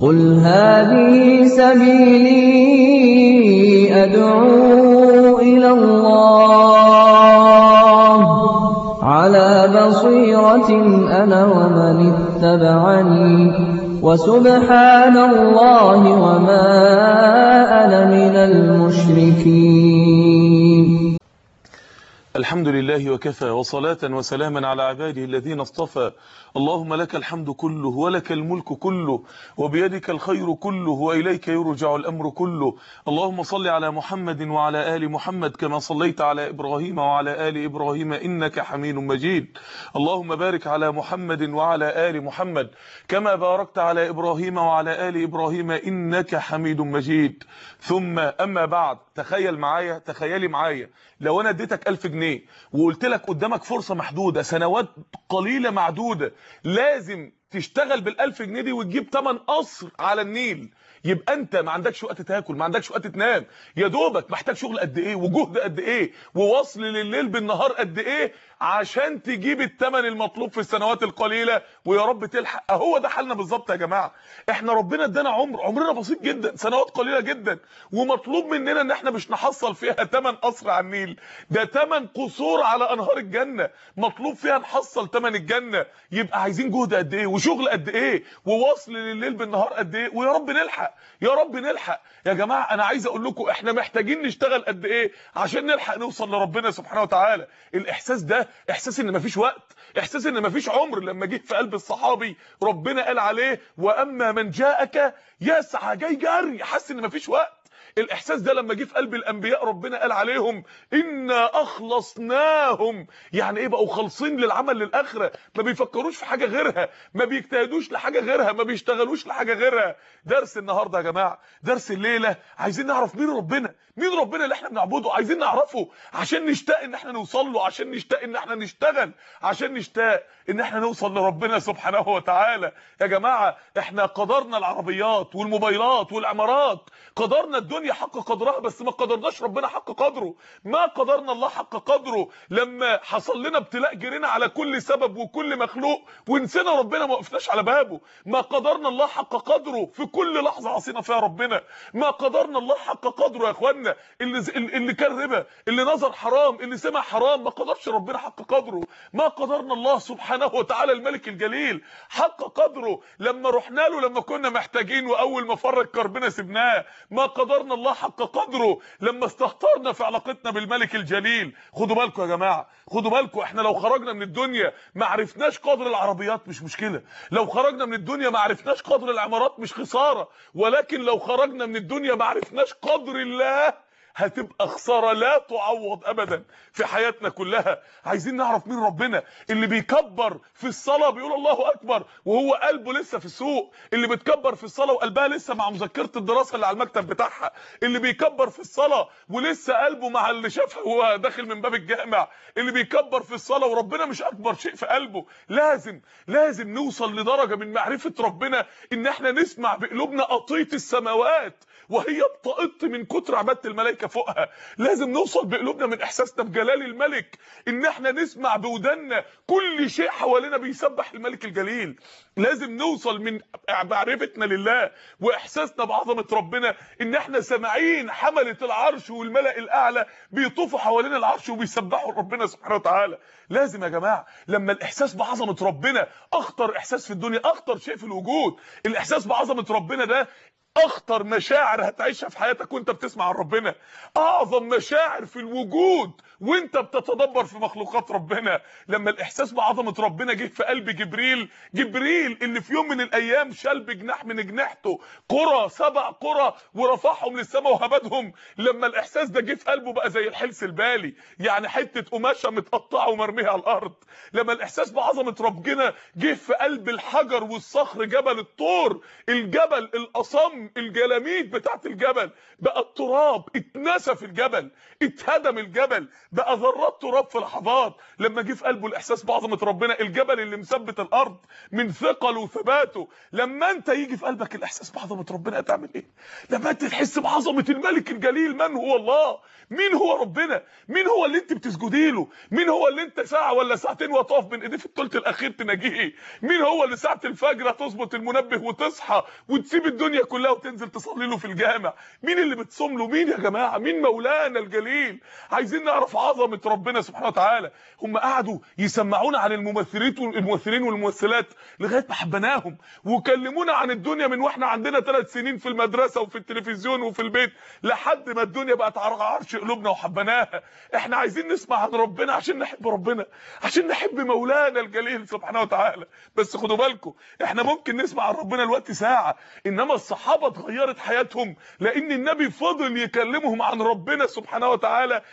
قُلْ هَٰذِهِ سَبِيلِي أَدْعُو إِلَى اللَّهِ ۚ عَلَىٰ بَصِيرَةٍ أَنَا وَمَنِ اتَّبَعَنِي ۖ وَسُبْحَانَ اللَّهِ وَمَا أَنَا مِنَ الْمُشْرِكِينَ. الحمد لله وكفى، وصلاة وسلاما على عباده الذين اصطفى. اللهم لك الحمد كله، ولك الملك كله، وبيدك الخير كله، وإليك يرجع الأمر كله. اللهم صل على محمد وعلى آل محمد كما صليت على إبراهيم وعلى آل إبراهيم إنك حميد مجيد. اللهم بارك على محمد وعلى آل محمد كما باركت على إبراهيم وعلى آل إبراهيم إنك حميد مجيد. ثم أما بعد، تخيلي معايا لو أنا اديتك 1000 جنيه وقلت لك قدامك فرصة محدودة، سنوات قليلة معدودة، لازم تشتغل بال1000 جنيه دي وتجيب 8 قصر على النيل. يبقى انت ما عندكش وقت تاكل، ما عندكش وقت تنام، يا دوبك محتاج شغل قد ايه وجهد قد ايه ووصل لليل بالنهار قد ايه عشان تجيب الثمن المطلوب في السنوات القليله، ويا رب تلحق. اهو ده حالنا بالظبط يا جماعه. احنا ربنا ادانا عمرنا بسيط جدا، سنوات قليله جدا، ومطلوب مننا ان احنا مش نحصل فيها 8 قصر على النيل، ده 8 قصور على انهار الجنه مطلوب فيها نحصل 8 الجنه. يبقى عايزين جهد قد ايه وشغل قد ايه ووصل لليل بالنهار قد ايه، ويا رب نلحق يا رب نلحق. يا جماعه انا عايز اقول لكم احنا محتاجين نشتغل قد ايه عشان نلحق نوصل لربنا سبحانه وتعالى. الاحساس ده احساس ان مفيش وقت، احساس ان مفيش عمر. لما جه في قلب الصحابي ربنا قال عليه واما من جاءك يسعى، جاي جري، حس ان مفيش وقت. الاحساس ده لما جه في قلب الانبياء ربنا قال عليهم انا اخلصناهم. يعني ايه؟ بقوا خالصين للعمل للاخره، ما بيفكروش في حاجه غيرها، ما بيجتهدوش لحاجه غيرها، ما بيشتغلوش لحاجه غيرها. درس النهارده يا جماعه، درس الليله، عايزين نعرف مين ربنا اللي احنا بنعبده. عايزين نعرفه عشان نشتاق ان احنا نوصل له، عشان نشتاق ان احنا نشتغل، عشان نشتاق ان احنا نوصل لربنا سبحانه وتعالى. يا جماعه احنا قدرنا العربيات والموبايلات والعمارات، قدرنا الدنيا حق قدرها، بس ما قدرناش ربنا حق قدره. ما قدرنا الله حق قدره. لما حصل لنا ابتلاء جرينا على كل سبب وكل مخلوق ونسينا ربنا، ما وقفناش على بابه. ما قدرنا الله حق قدره في كل لحظه عصينا فيها ربنا. ما قدرنا الله حق قدره يا اخوانا. اللي كان ربا، اللي نظر حرام، اللي سمع حرام، ما قدرش ربنا حق قدره. ما قدرنا الله سبحانه وتعالى الملك الجليل حق قدره لما رحنا له لما كنا محتاجين، واول ما فرج كربنا سبناه. ما قدرنا الله حق قدره لما استهترنا في علاقتنا بالملك الجليل. خدوا بالكم يا جماعه، خدوا بالكم، احنا لو خرجنا من الدنيا ما عرفناش قدر العربيات مش مشكله، لو خرجنا من الدنيا ما عرفناش قدر العمارات مش خساره، ولكن لو خرجنا من الدنيا ما عرفناش قدر الله هتبقى خساره لا تعوض ابدا في حياتنا كلها. عايزين نعرف مين ربنا. اللي بيكبر في الصلاه بيقول الله اكبر وهو قلبه لسه في السوق، اللي بتكبر في الصلاه وقلبها لسه مع مذكره الدراسه اللي على المكتب بتاعها، اللي بيكبر في الصلاه ولسه قلبه مع اللي شافها وهو داخل من باب الجامع، اللي بيكبر في الصلاه وربنا مش اكبر شيء في قلبه. لازم نوصل لدرجه من معرفه ربنا ان احنا نسمع بقلوبنا قطيط السماوات وهي بتقط من كتر عباده الملائكه فوقها. لازم نوصل بقلوبنا من احساسنا بجلال الملك ان احنا نسمع بودنا كل شيء حوالينا بيسبح الملك الجليل. لازم نوصل من معرفتنا لله واحساسنا بعظمه ربنا ان احنا سامعين حمله العرش والملأ الاعلى بيطوفوا حوالين العرش وبيسبحوا ربنا سبحانه وتعالى. لازم يا جماعه لما الاحساس بعظمه ربنا، اخطر احساس في الدنيا، اخطر شيء في الوجود، الاحساس بعظمه ربنا ده اخطر مشاعر هتعيشها في حياتك وانت بتسمع عن ربنا، اعظم مشاعر في الوجود وانت بتتدبر في مخلوقات ربنا. لما الاحساس بعظمه ربنا جه في قلب جبريل اللي في يوم من الايام شال بجناح من جناحته 7 قرى ورفعهم للسماء وهبدهم، لما الاحساس ده جه في قلبه بقى زي الحلس البالي، يعني حته قماشه متقطعه ومرميه على الارض. لما الاحساس بعظمه ربنا جه في قلب الحجر والصخر، جبل الطور، الجبل الاصم العظام الجلاميد بتاعت الجبل بقى التراب، اتنسى في الجبل، اتهدم الجبل، بقى ذرات تراب في لحظات لما جه في قلبه الاحساس بعظمه ربنا. الجبل اللي مثبت الارض من ثقله وثباته، لما انت يجي في قلبك الاحساس بعظمه ربنا هتعمل ايه؟ لما انت تحس بعظمه الملك الجليل، من هو الله؟ مين هو ربنا؟ مين هو اللي انت بتسجدي له؟ مين هو اللي انت ساعه ولا ساعتين وتقف بين ايديه في الثلث الاخير تناجيه؟ مين هو اللي ساعه الفجر تظبط المنبه وتصحى وتسيب الدنيا كلها وتنزل تصلي له في الجامع؟ مين اللي بتصوم له؟ مين يا جماعه؟ مين مولانا الجليل؟ عايزين نعرف عظمه ربنا سبحانه وتعالى. هم قعدوا يسمعونا عن الممثلين والممثلات لغايه ما حبناهم، وكلمونا عن الدنيا من واحنا عندنا 3 سنين في المدرسه وفي التلفزيون وفي البيت لحد ما الدنيا بقت على عرش قلوبنا وحبناها. احنا عايزين نسمع عن ربنا عشان نحب ربنا، عشان نحب مولانا الجليل سبحانه وتعالى. بس خدوا بالكم، احنا ممكن نسمع عن ربنا الوقت ساعه، انما الصحابه اتغيرت حياتهم لان النبي فضل يكلمهم عن ربنا سبحانه وتعالى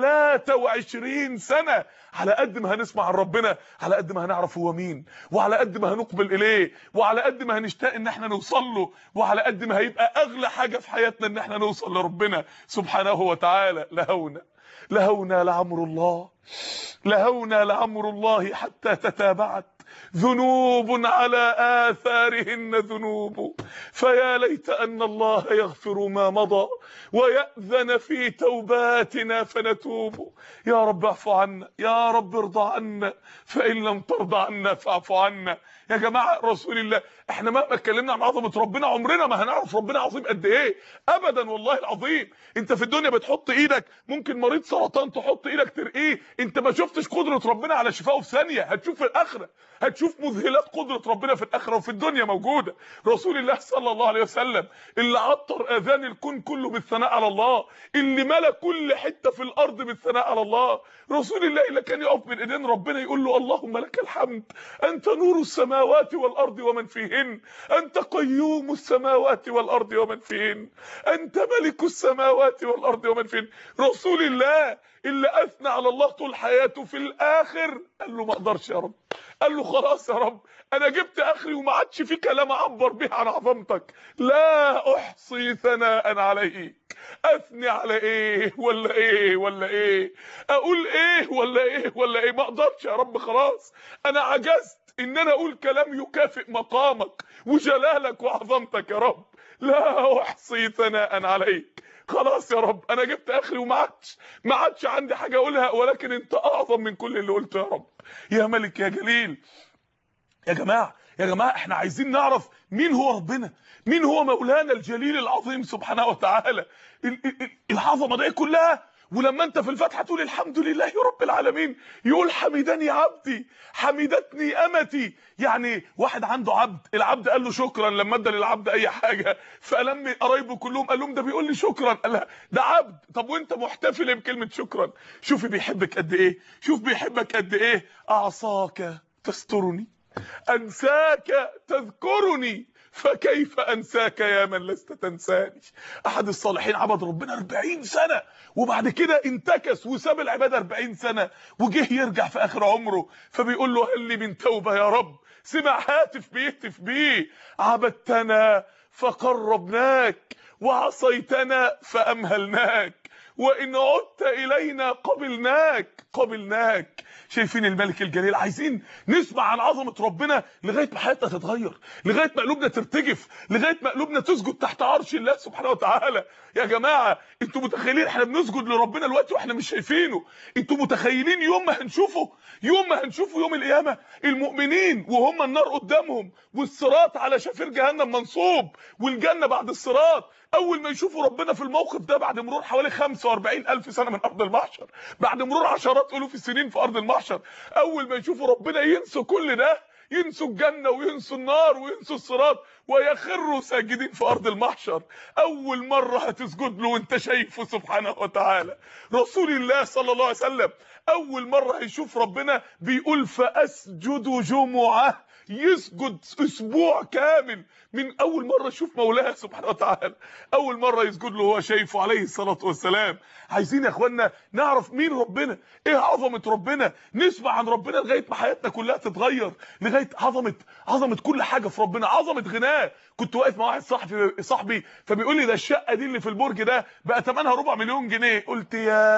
23 سنه. على قد ما هنسمع عن ربنا على قد ما هنعرف هو مين، وعلى قد ما هنقبل اليه، وعلى قد ما هنشتاق ان احنا نوصل له، وعلى قد ما هيبقى اغلى حاجه في حياتنا ان احنا نوصل لربنا سبحانه وتعالى. لهونا لعمر الله، لهونا لعمر الله حتى تتابعت ذنوب على آثارهن ذنوب، فيا ليت أن الله يغفر ما مضى ويأذن في توباتنا فنتوب. يا رب اعف عنا، يا رب ارضى عنا، فإن لم ترضى عنا فاعف عنا. يا جماعة رسول الله، احنا مهما اتكلمنا عن عظمة ربنا عمرنا ما هنعرف ربنا عظيم قد ايه ابدا، والله العظيم. انت في الدنيا بتحط ايدك، ممكن مريض سرطان تحط ايدك ترقيه، انت ما شفتش قدرة ربنا على شفائه في ثانية. هتشوف في الاخرة، هتشوف مذهلات قدرة ربنا في الاخرة، وفي الدنيا موجودة. رسول الله صلى الله عليه وسلم اللي عطر اذان الكون كله بالثناء على الله، اللي ملا كل حتة في الارض بالثناء على الله. رسول الله اللي كان يقف بين ايدين ربنا يقول له اللهم لك الحمد، انت نور السماوات والارض ومن فيهن، انت قيوم السماوات والارض ومن فيهن، انت ملك السماوات والارض ومن فيهن. رسول الله اللي اثنى على الله طول حياته، في الاخر قال له ما اقدرش يا رب، قال له خلاص يا رب انا جبت اخري وما عادش في كلام اعبر به عن عظمتك، لا احصي ثناء عليك. اثني على ايه ولا ايه ولا ايه، اقول ايه ولا ايه ولا ايه، ما اقدرش يا رب، خلاص انا عجزت ان انا اقول كلام يكافئ مقامك وجلالك وعظمتك يا رب. لا احصي ثناء عليك، خلاص يا رب انا جبت اخري وما عادش عندي حاجه اقولها، ولكن انت اعظم من كل اللي قلته يا رب، يا ملك يا جليل. يا جماعه احنا عايزين نعرف مين هو ربنا، مين هو مولانا الجليل العظيم سبحانه وتعالى. العظمه دي كلها، ولما انت في الفاتحه تقول الحمد لله رب العالمين، يقول حمدني عبدي، حمدتني امتي. يعني واحد عنده عبد، العبد قال له شكرا لما ادى للعبد اي حاجه، فلما قرايبه كلهم قال لهم ده بيقول لي شكرا، قال لها ده عبد. طب وانت محتفل بكلمه شكرا؟ شوفي بيحبك قد ايه، شوف بيحبك قد ايه. اعصاك تسترني، انساك تذكرني، فكيف انساك يا من لست تنساني. احد الصالحين عبد ربنا 40 سنه وبعد كده انتكس وساب العباده 40 سنه، وجه يرجع في اخر عمره، فبيقول له هل لي من توبه يا رب؟ سمع هاتف بيهتف بيه، عبدتنا فقربناك وعصيتنا فامهلناك، وان عدت الينا قبلناك. شايفين الملك الجليل؟ عايزين نسمع عن عظمه ربنا لغايه ما حياتنا تتغير، لغايه ما قلوبنا ترتجف، لغايه ما قلوبنا تسجد تحت عرش الله سبحانه وتعالى. يا جماعه انتوا متخيلين احنا بنسجد لربنا دلوقتي واحنا مش شايفينه؟ انتوا متخيلين يوم ما هنشوفه يوم القيامه المؤمنين وهم النار قدامهم والصراط على شفير جهنم منصوب والجنه بعد الصراط، اول ما يشوفوا ربنا في الموقف ده بعد مرور حوالي 45,000 سنه من ارض المحشر، بعد مرور عشرات الوف السنين في ارض المحشر، اول ما يشوفوا ربنا ينسوا كل ده، ينسوا الجنه وينسوا النار وينسوا الصراط ويخروا ساجدين في ارض المحشر. اول مره هتسجد له وانت شايفه سبحانه وتعالى. رسول الله صلى الله عليه وسلم اول مره هيشوف ربنا بيقول فاسجد جمعه، يسجد اسبوع كامل من اول مره يشوف مولاه سبحانه وتعالى، اول مره يسجد له هو شايفه عليه الصلاه والسلام. عايزين يا اخوانا نعرف مين ربنا، ايه عظمه ربنا، نسمع عن ربنا لغايه ما حياتنا كلها تتغير، لغايه عظمه كل حاجه في ربنا، عظمه غناه. كنت واقف مع واحد صاحبي فبيقول لي ده الشقه دي اللي في البرج ده بقى ثمنها 4 مليون جنيه. قلت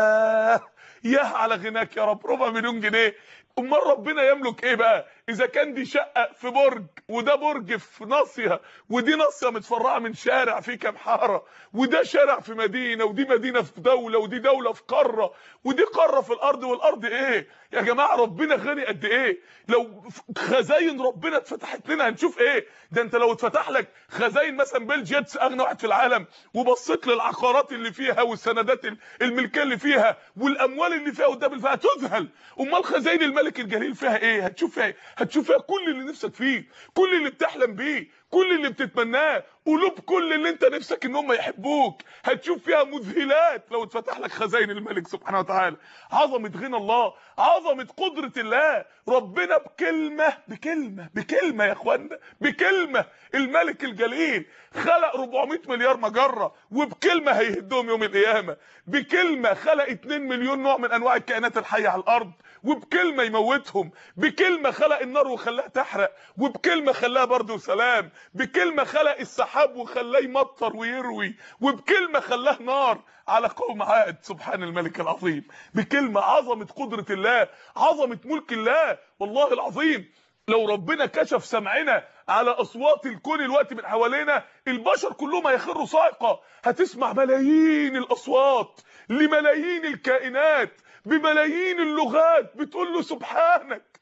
ياه على غناك يا رب، 4 مليون جنيه. امال ربنا يملك ايه بقى اذا كان دي شقه في برج وده برج في ناصيه ودي ناصيه متفرعه من شارع فيه كام حاره، وده شارع في مدينه ودي مدينه في دوله ودي دوله في قاره ودي قاره في الارض، والارض ايه يا جماعه؟ ربنا غني قد ايه؟ لو خزاين ربنا اتفتحت لنا هنشوف ايه؟ ده انت لو اتفتح لك خزاين مثلا بيل جيتس اغنى واحد في العالم وبصيت للعقارات اللي فيها والسندات الملكيه اللي فيها والاموال اللي فيها قدام فيها تذهل. امال خزاين الملك الجليل فيها ايه؟ هتشوف فيها ايه؟ هتشوف فيها كل اللي نفسك فيه، كل اللي بتحلم بيه، كل اللي بتتمناه، قلوب كل اللي انت نفسك ان هم يحبوك. هتشوف فيها مذهلات لو اتفتح لك خزاين الملك سبحانه وتعالى. عظمه غنى الله، عظمه قدره الله. ربنا بكلمه يا اخوانا، بكلمه. الملك الجليل خلق 400 مليار مجره وبكلمه هيهدهم يوم القيامه. بكلمه خلق 2 مليون نوع من انواع الكائنات الحيه على الارض وبكلمه يموتهم. بكلمه خلق النار وخلاها تحرق وبكلمه خلاها برد وسلام. بكلمه خلق السحاب وخلاه يمطر ويروي وبكلمه خلاه نار على قوم عاد. سبحان الملك العظيم. بكلمه. عظمه قدره الله، عظمه ملك الله والله العظيم. لو ربنا كشف سمعنا على اصوات الكون الوقت من حوالينا البشر كلهم هيخروا صاعقه. هتسمع ملايين الاصوات لملايين الكائنات بملايين اللغات بتقول له سبحانك،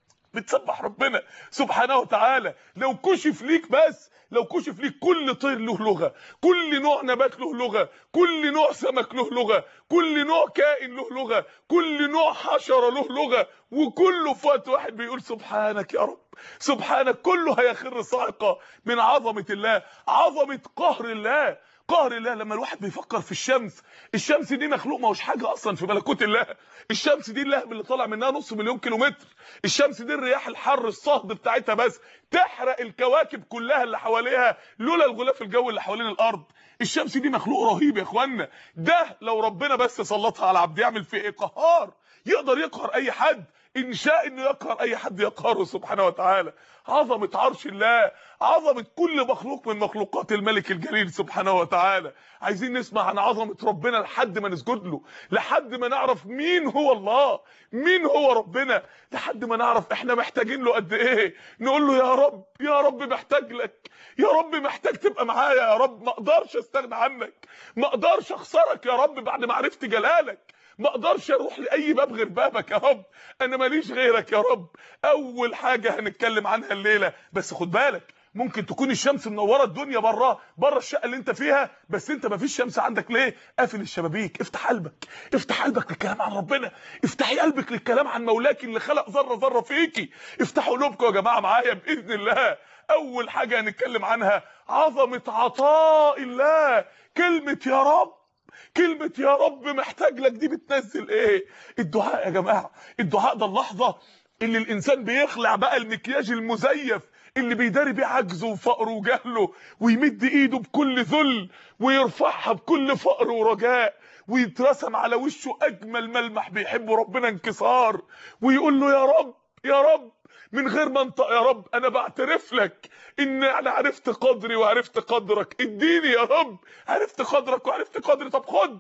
بتسبح ربنا سبحانه وتعالى. لو كشف ليك بس، لو كشف ليك كل طير له لغه، كل نوع نبات له لغه، كل نوع سمك له لغه، كل نوع كائن له لغه، كل نوع حشره له لغه، وكله في وقت واحد بيقول سبحانك يا رب، سبحانك. كله هيخر صاعقه من عظمه الله، عظمه قهر الله. قهر الله. لما الواحد بيفكر في الشمس دي مخلوق ما هوش حاجه اصلا في ملكوت الله. الشمس دي اللهب اللي طالع منها نص مليون كيلومتر. الشمس دي الرياح الحر الصهد بتاعتها بس تحرق الكواكب كلها اللي حواليها لولا الغلاف الجوي اللي حوالين الارض. الشمس دي مخلوق رهيب يا اخوانا. ده لو ربنا بس سلطها على عبد يعمل فيه ايه؟ قهار. يقدر يقهر اي حد ان شاء انه يقهر اي حد يقهره سبحانه وتعالى. عظمه عرش الله، عظمه كل مخلوق من مخلوقات الملك الجليل سبحانه وتعالى. عايزين نسمع عن عظمه ربنا لحد ما نسجد له، لحد ما نعرف مين هو الله، مين هو ربنا، لحد ما نعرف احنا محتاجين له قد ايه. نقول له يا رب، يا رب محتاج لك، يا رب محتاج تبقى معايا يا رب، ما اقدرش استغنى عنك، ما اقدرش اخسرك يا رب بعد ما عرفت جلالك، ما اقدرش اروح لاي باب غير بابك يا رب، انا ماليش غيرك يا رب. اول حاجه هنتكلم عنها الليله، بس خد بالك ممكن تكون الشمس منوره الدنيا بره الشقه اللي انت فيها، بس انت مفيش شمس عندك. ليه؟ قافل الشبابيك. افتح قلبك، افتح قلبك للكلام عن ربنا، افتحي قلبك للكلام عن مولاك اللي خلق ذره فيكي. افتحوا قلوبكم يا جماعه معايا باذن الله. اول حاجه هنتكلم عنها عظمه عطاء الله. كلمه يا رب، كلمه يا رب محتاج لك دي بتنزل ايه؟ الدعاء يا جماعه. الدعاء ده اللحظه اللي الانسان بيخلع بقى المكياج المزيف اللي بيداري بيه عجزه وفقره وجهله، ويمد ايده بكل ذل ويرفعها بكل فقر ورجاء، ويترسم على وشه اجمل ملمح بيحبه ربنا انكسار، ويقول له يا رب، يا رب من غير منطق، يا رب انا بعترف لك ان انا عرفت قدري وعرفت قدرك، اديني يا رب، عرفت قدرك وعرفت قدري، طب خد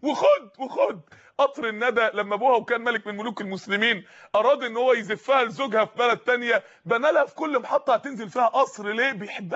وخد. قطر الندى لما ابوها وكان ملك من ملوك المسلمين اراد ان هو يزفها لزوجها في بلد تانية، بنى لها في كل محطه هتنزل فيها قصر. ليه؟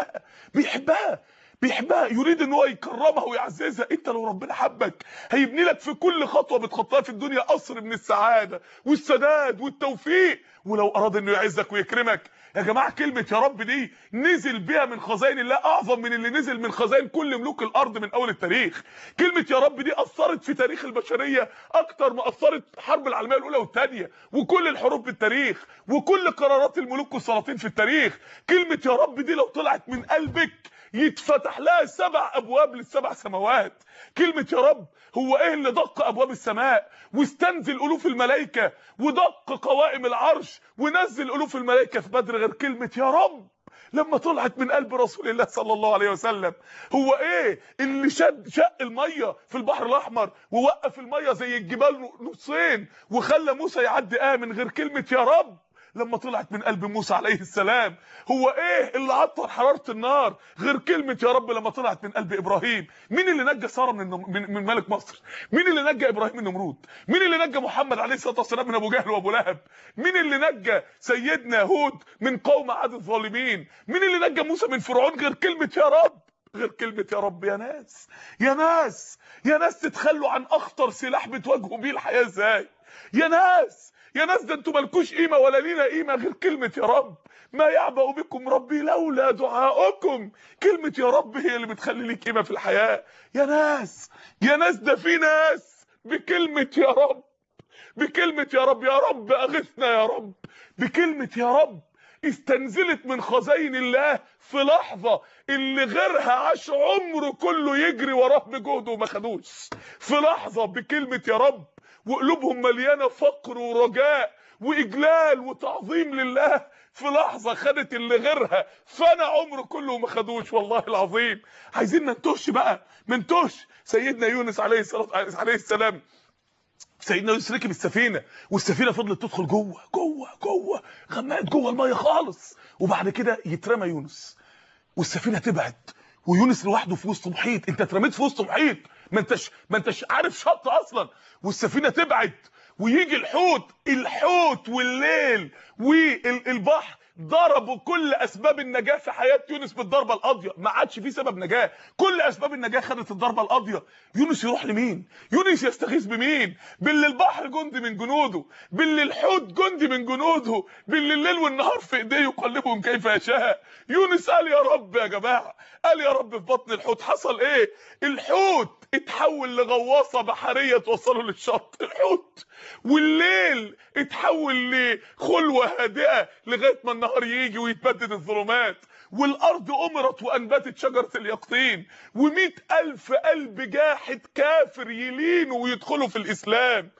بيحبها، يريد ان هو يكرمها ويعززها. انت لو ربنا حبك هيبني لك في كل خطوه بتخطاها في الدنيا قصر من السعاده والسداد والتوفيق. ولو اراد انه يعزك ويكرمك يا جماعه، كلمه يا رب دي نزل بيها من خزائن الله اعظم من اللي نزل من خزائن كل ملوك الارض من اول التاريخ. كلمه يا رب دي اثرت في تاريخ البشريه اكتر ما اثرت الحرب العالميه الاولى والثانيه وكل الحروب في التاريخ وكل قرارات الملوك والسلاطين في التاريخ. كلمه يا رب دي لو طلعت من قلبك يتفتح لها 7 ابواب للسبع سماوات. كلمه يا رب، هو ايه اللي دق ابواب السماء واستنزل الوف الملائكه ودق قوائم العرش ونزل الوف الملائكه في بدر غير كلمه يا رب لما طلعت من قلب رسول الله صلى الله عليه وسلم؟ هو ايه اللي شق الميه في البحر الاحمر ووقف الميه زي الجبال نصين وخلى موسى يعدي من غير كلمه يا رب لما طلعت من قلب موسى عليه السلام؟ هو ايه اللي عطر حراره النار غير كلمه يا رب لما طلعت من قلب ابراهيم؟ مين اللي نجى ساره من ملك مصر؟ مين اللي نجى ابراهيم من نمرود؟ مين اللي نجى محمد عليه الصلاه والسلام من ابو جهل وابو لهب؟ مين اللي نجى سيدنا هود من قوم عاد الظالمين؟ مين اللي نجى موسى من فرعون غير كلمه يا رب؟ غير كلمه يا رب. يا ناس يا ناس يا ناس، تتخلوا عن اخطر سلاح بتواجهوا بيه الحياه ازاي؟ يا ناس يا ناس، ده انتوا مالكوش قيمه ولا لينا قيمه غير كلمه يا رب. ما يعبأ بكم ربي لولا دعاؤكم. كلمه يا رب هي اللي بتخلي ليك قيمه في الحياه. يا ناس يا ناس، ده في ناس بكلمه يا رب، بكلمه يا رب، يا رب اغثنا يا رب، بكلمه يا رب استنزلت من خزائن الله في لحظه اللي غيرها عاش عمره كله يجري وراه بجهده وما خدوش. في لحظه بكلمه يا رب وقلوبهم مليانه فقر ورجاء واجلال وتعظيم لله، في لحظه خدت اللي غيرها فانا عمره كله وما خدوش. والله العظيم عايزين ننتوش بقى، منتوش. سيدنا يونس عليه السلام، سيدنا يونس ركب السفينه والسفينه فضلت تدخل جوه جوه جوه، غمقت جوه الميه خالص، وبعد كده يترمى يونس والسفينه تبعد ويونس لوحده في وسط محيط. انت اترميت في وسط محيط، ما انتش عارف شط اصلا، والسفينه تبعد ويجي الحوت والليل والبحر ضربوا كل اسباب النجاه في حياه يونس بالضربه القاضيه. ما عادش في سبب نجاه، كل اسباب النجاه خدت الضربه القاضيه. يونس يروح لمين؟ يونس يستغيث بمين؟ باللي البحر جندي من جنوده، باللي الحوت جندي من جنوده، باللي الليل والنهار في ايديه يقلبهم كيف يشاء. يونس قال يا رب يا جماعه، قال يا رب في بطن الحوت. حصل ايه؟ الحوت اتحول لغواصه بحريه توصله للشط، الحوت. والليل اتحول لخلوه هادئه لغايه ما النهار يجي ويتبدد الظلمات. والارض امرت وانبتت شجره اليقطين، و100,000 قلب جاحد كافر يلينوا ويدخلوا في الاسلام.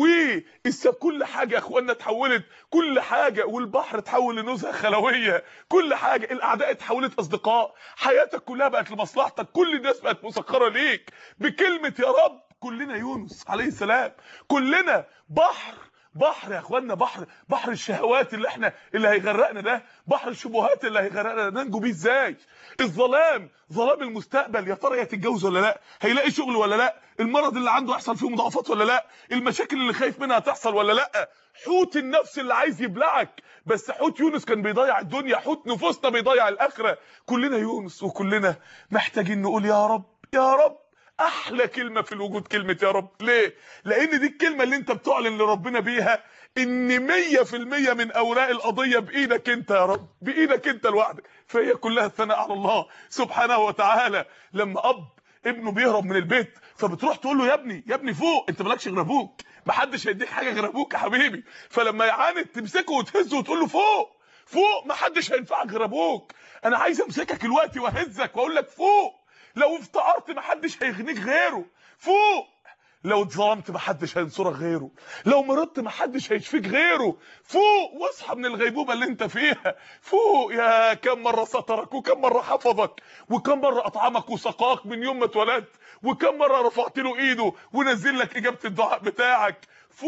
كل حاجه يا اخوانا اتحولت، كل حاجه. والبحر اتحول لنزهه خلويه، كل حاجه. الاعداء اتحولت اصدقاء، حياتك كلها بقت لمصلحتك، كل الناس بقت مسخره ليك بكلمه يا رب. كلنا يونس عليه السلام، كلنا بحر يا اخوانا، بحر الشهوات اللي هيغرقنا ده، بحر الشبهات اللي هيغرقنا ده، ننجو بيه ازاي؟ ظلام المستقبل، يا ترى هيتجوز ولا لا؟ هيلاقي شغل ولا لا؟ المرض اللي عنده يحصل فيه مضاعفات ولا لا؟ المشاكل اللي خايف منها تحصل ولا لا؟ حوت النفس اللي عايز يبلعك، بس حوت يونس كان بيضيع الدنيا، حوت نفوسنا بيضيع الاخره. كلنا يونس وكلنا محتاجين نقول يا رب يا رب. احلى كلمه في الوجود كلمه يا رب. ليه؟ لان دي الكلمه اللي انت بتعلن لربنا بيها ان 100% من اوراق القضيه بايدك انت يا رب، بايدك انت لوحدك. فهي كلها الثناء على الله سبحانه وتعالى. لما ابنه بيهرب من البيت فبتروح تقول له يا ابني فوق، انت مالكش غير ابوك، محدش هيديك حاجه غير ابوك يا حبيبي. فلما يعاند تمسكه وتهزه وتقول له فوق، محدش هينفعك غير ابوك. انا عايز امسكك دلوقتي واهزك واقول لك فوق. لو افتقرت محدش هيغنيك غيره، فوق. لو اتظلمت محدش هينصرك غيره، لو مرضت محدش هيشفيك غيره. فوق واصحى من الغيبوبه اللي انت فيها. فوق. يا كم مره سترك، وكم مره حفظك، وكم مره اطعمك وسقاك من يوم ما اتولدت، وكم مره رفعت له ايده ونزل لك اجابه الدعاء بتاعك.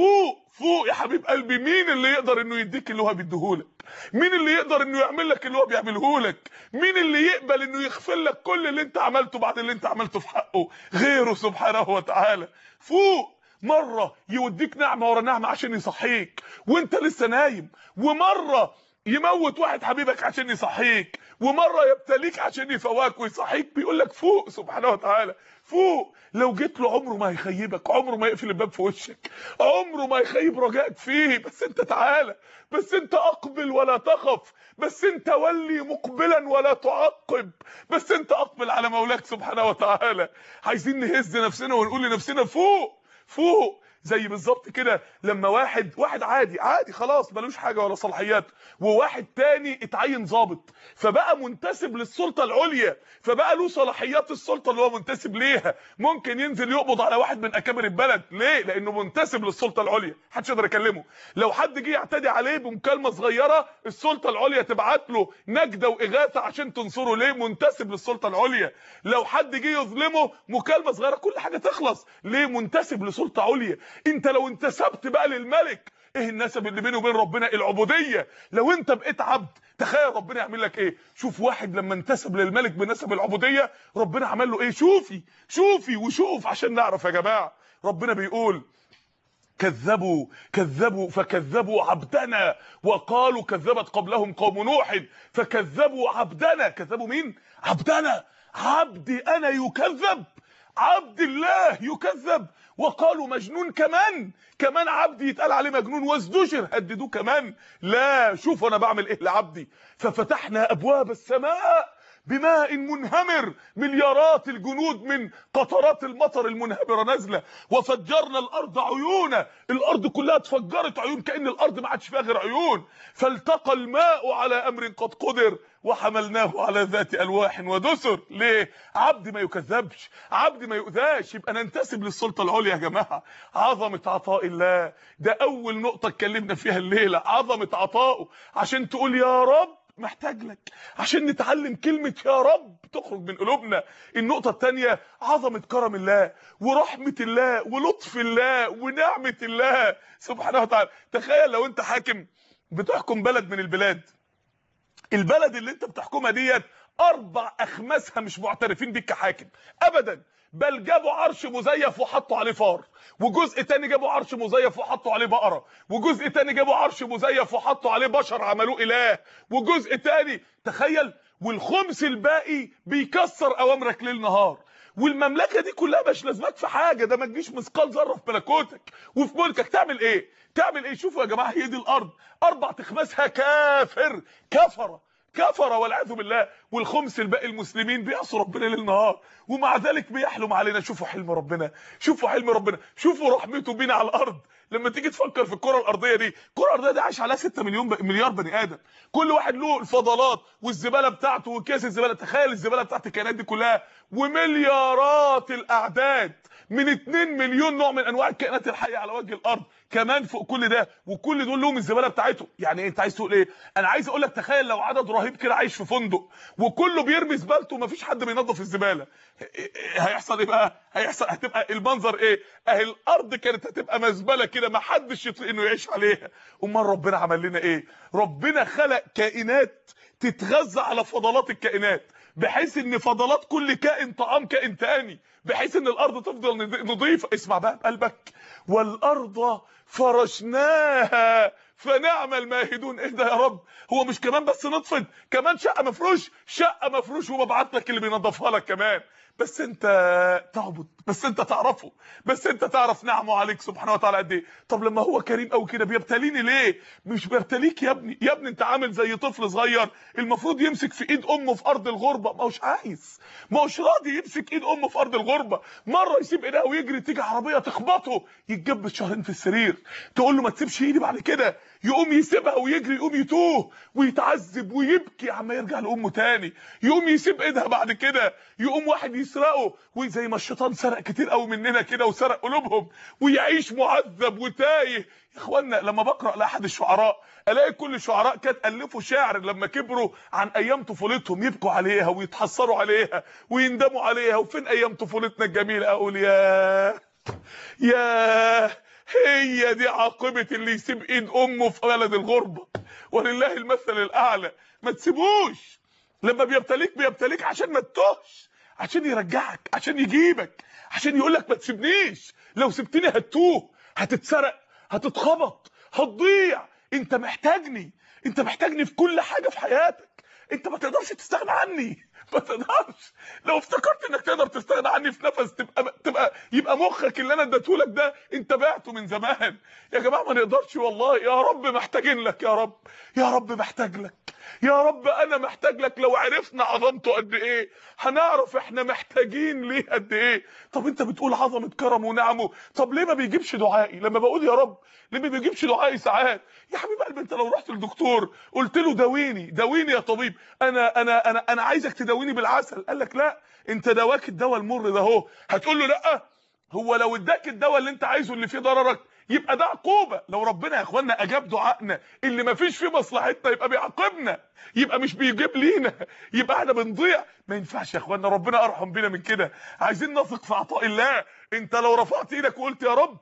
فوق يا حبيب قلبي. مين اللي يقدر انه يديك اللي هو بيديهولك؟ مين اللي يقدر انه يعمل لك اللي هو بيعملهولك؟ مين اللي يقبل انه يغفر لك كل اللي انت عملته بعد اللي انت عملته في حقه؟ غيره سبحانه وتعالى. فوق. مره يوديك نعمه ورا نعمه عشان يصحيك وانت لسه نايم، ومره يموت واحد حبيبك عشان يصحيك، ومره يبتليك عشان يفواك ويصحيك. بيقول لك فوق سبحانه وتعالى. فوق. لو جيت له عمره ما هيخيبك، عمره ما يقفل الباب في وشك، عمره ما يخيب رجائك فيه. بس انت تعالى، بس انت اقبل ولا تخف، بس انت ولي مقبلا ولا تعقب، بس انت اقبل على مولاك سبحانه وتعالى. عايزين نهز نفسنا ونقول لنفسنا فوق. زي بالظبط كده لما واحد عادي خلاص ملوش حاجه ولا صلاحيات، وواحد تاني اتعين ضابط فبقى منتسب للسلطه العليا، فبقى له صلاحيات السلطه اللي هو منتسب ليها، ممكن ينزل يقبض على واحد من اكابر البلد. ليه؟ لانه منتسب للسلطه العليا، محدش يقدر يكلمه. لو حد جه يعتدي عليه بمكالمه صغيره السلطه العليا تبعت له نجده واغاثه عشان تنصره. ليه؟ منتسب للسلطه العليا. لو حد جه يظلمه مكالمه صغيره كل حاجه تخلص. ليه؟ منتسب لسلطه عليا. انت لو انتسبت بقى للملك، ايه النسب اللي بينه وبين ربنا؟ العبوديه. لو انت بقيت عبد تخيل ربنا يعمل لك ايه. شوف واحد لما انتسب للملك بنسب العبوديه ربنا عمل له ايه. شوفي وشوف عشان نعرف يا جماعه. ربنا بيقول كذبوا فكذبوا عبدنا وقالوا كذبت قبلهم قوم نوح فكذبوا عبدنا. كذبوا مين؟ عبدنا. عبدي انا يكذب، عبد الله يكذب. وقالوا مجنون، كمان عبدي يتقال عليه مجنون. وازدجر، هددوه كمان. لا، شوف انا بعمل ايه لعبدي. ففتحنا ابواب السماء بماء منهمر، مليارات الجنود من قطرات المطر المنهمره نازله. وفجرنا الارض عيونا، الارض كلها اتفجرت عيون كأن الارض ما عادش فيها غير عيون. فالتقى الماء على امر قد قدر وحملناه على ذات الواح ودسر. ليه؟ عبد ما يكذبش، عبد ما يؤذاش. يبقى ننتسب للسلطه العليا يا جماعه. عظمه عطاء الله، ده اول نقطه اتكلمنا فيها الليله. عظمه عطائه عشان تقول يا رب محتاج لك، عشان نتعلم كلمة يا رب تخرج من قلوبنا. النقطة الثانية عظمة كرم الله ورحمة الله ولطف الله ونعمة الله سبحانه وتعالى. تخيل لو انت حاكم بتحكم بلد من البلاد، البلد اللي انت بتحكمها ديت 4 أخماسها مش معترفين بيك كحاكم ابدا، بل جابوا عرش مزيف وحطوا عليه فار، وجزء تاني جابوا عرش مزيف وحطوا عليه بقره، وجزء تاني جابوا عرش مزيف وحطوا عليه بشر عملوه اله، وجزء تاني تخيل. والخمس الباقي بيكسر اوامرك ليل نهار. والمملكه دي كلها مش لازمك في حاجه، ده ما تجيش مثقال ذره في ملكوتك وفي ملكك. تعمل ايه؟ شوفوا يا جماعه، هي دي الارض 4 أخماسها كفره والعياذ بالله، والخمس الباقي المسلمين بيعصوا ربنا ليل نهار، ومع ذلك بيحلم علينا. شوفوا حلم ربنا، شوفوا رحمته بينا على الارض. لما تيجي تفكر في الكره الارضيه دي، الكره الارضيه دي عايش عليها 6 مليار بني ادم، كل واحد له الفضلات والزباله بتاعته وكيس الزباله. تخيل الزباله بتاعت الكائنات دي كلها، ومليارات الاعداد من 2 مليون نوع من انواع الكائنات الحيه على وجه الارض كمان فوق كل ده، وكل دول لهم الزباله بتاعتهم. يعني إيه؟ انت عايز تقول ايه؟ انا عايز اقول لك تخيل لو عدد رهيب كده عايش في فندق وكله بيرمي زبالته ومفيش حد بينظف الزباله، هيحصل ايه بقى؟ هتبقى المنظر ايه؟ اهي الارض كانت هتبقى مزبله كده ما حدش يطيق انه يعيش عليها. امال ربنا عمل لنا ايه؟ ربنا خلق كائنات تتغذى على فضلات الكائنات، بحيث ان فضلات كل كائن طعام كائن تاني، بحيث ان الارض تفضل نظيفه. اسمع بقى بقلبك، والارض فرشناها فنعم الماهدون. ايه ده يا رب؟ هو مش كمان بس نطفت، كمان شقه مفروش وببعت لك اللي بينظفها لك كمان. بس انت تعبد، بس انت تعرفه، بس انت تعرف نعمه عليك سبحانه وتعالى قد ايه. طب لما هو كريم قوي كده بيبتليني ليه؟ مش بيبتليك يا ابني انت عامل زي طفل صغير المفروض يمسك في ايد امه في ارض الغربه، ما هوش راضي يمسك ايد امه في ارض الغربه. مره يسيب ايدها ويجري، تيجي عربيه تخبطه يتجبس شهرين في السرير، تقول له ما تسيبش ايدي بعد كده، يقوم يسيبها ويجري، يقوم يتوه ويتعذب ويبكي عما يرجع لامه تاني، يقوم يسيب ايدها بعد كده، يقوم واحد يسرقه، وزي ما الشيطان سرق كتير قوي مننا كده وسرق قلوبهم، ويعيش معذب وتايه. يا اخوانا لما بقرا لاحد الشعراء الاقي كل الشعراء كانت الفوا شعر لما كبروا عن ايام طفولتهم يبكوا عليها ويتحسروا عليها ويندموا عليها، وفين ايام طفولتنا الجميله. اقول يا هي دي عاقبه اللي يسيب ايد امه في بلد الغربه، ولله المثل الاعلى. ما تسيبوش، لما بيبتليك عشان ما تتوهش، عشان يرجعك، عشان يجيبك، عشان يقولك ما تسيبنيش، لو سبتني هتتوه، هتتسرق، هتتخبط، هتضيع. انت محتاجني في كل حاجه في حياتك، انت ما تقدرش تستغنى عني، ما تقدرش. لو افتكرت انك تقدر تستغنى عني في نفس يبقى مخك اللي انا اديتهولك ده انت بعته من زمان. يا جماعه ما نقدرش والله. يا رب محتاجين لك، يا رب محتاج لك، يا رب انا محتاج لك. لو عرفنا عظمته قد ايه هنعرف احنا محتاجين ليه قد ايه. طب انت بتقول عظمه كرمه ونعمه، طب ليه ما بيجيبش دعائي لما بقول يا رب؟ ليه ما بيجيبش دعائي ساعات؟ يا حبيب قلبي انت لو رحت للدكتور قلت له داويني داويني يا طبيب، انا عايزك تداويني بالعسل، قال لك لا انت دواك الدواء المر ده اهو، هتقول له لا؟ هو لو اداك الدواء اللي انت عايزه اللي فيه ضررك يبقى ده عقوبه. لو ربنا يا اخوانا اجاب دعائنا اللي ما فيش فيه مصلحتنا يبقى بيعاقبنا، يبقى مش بيجيب لينا، يبقى احنا بنضيع. ما ينفعش يا اخوانا، ربنا ارحم بينا من كده. عايزين نثق في عطاء الله. انت لو رفعت ايدك وقلت يا رب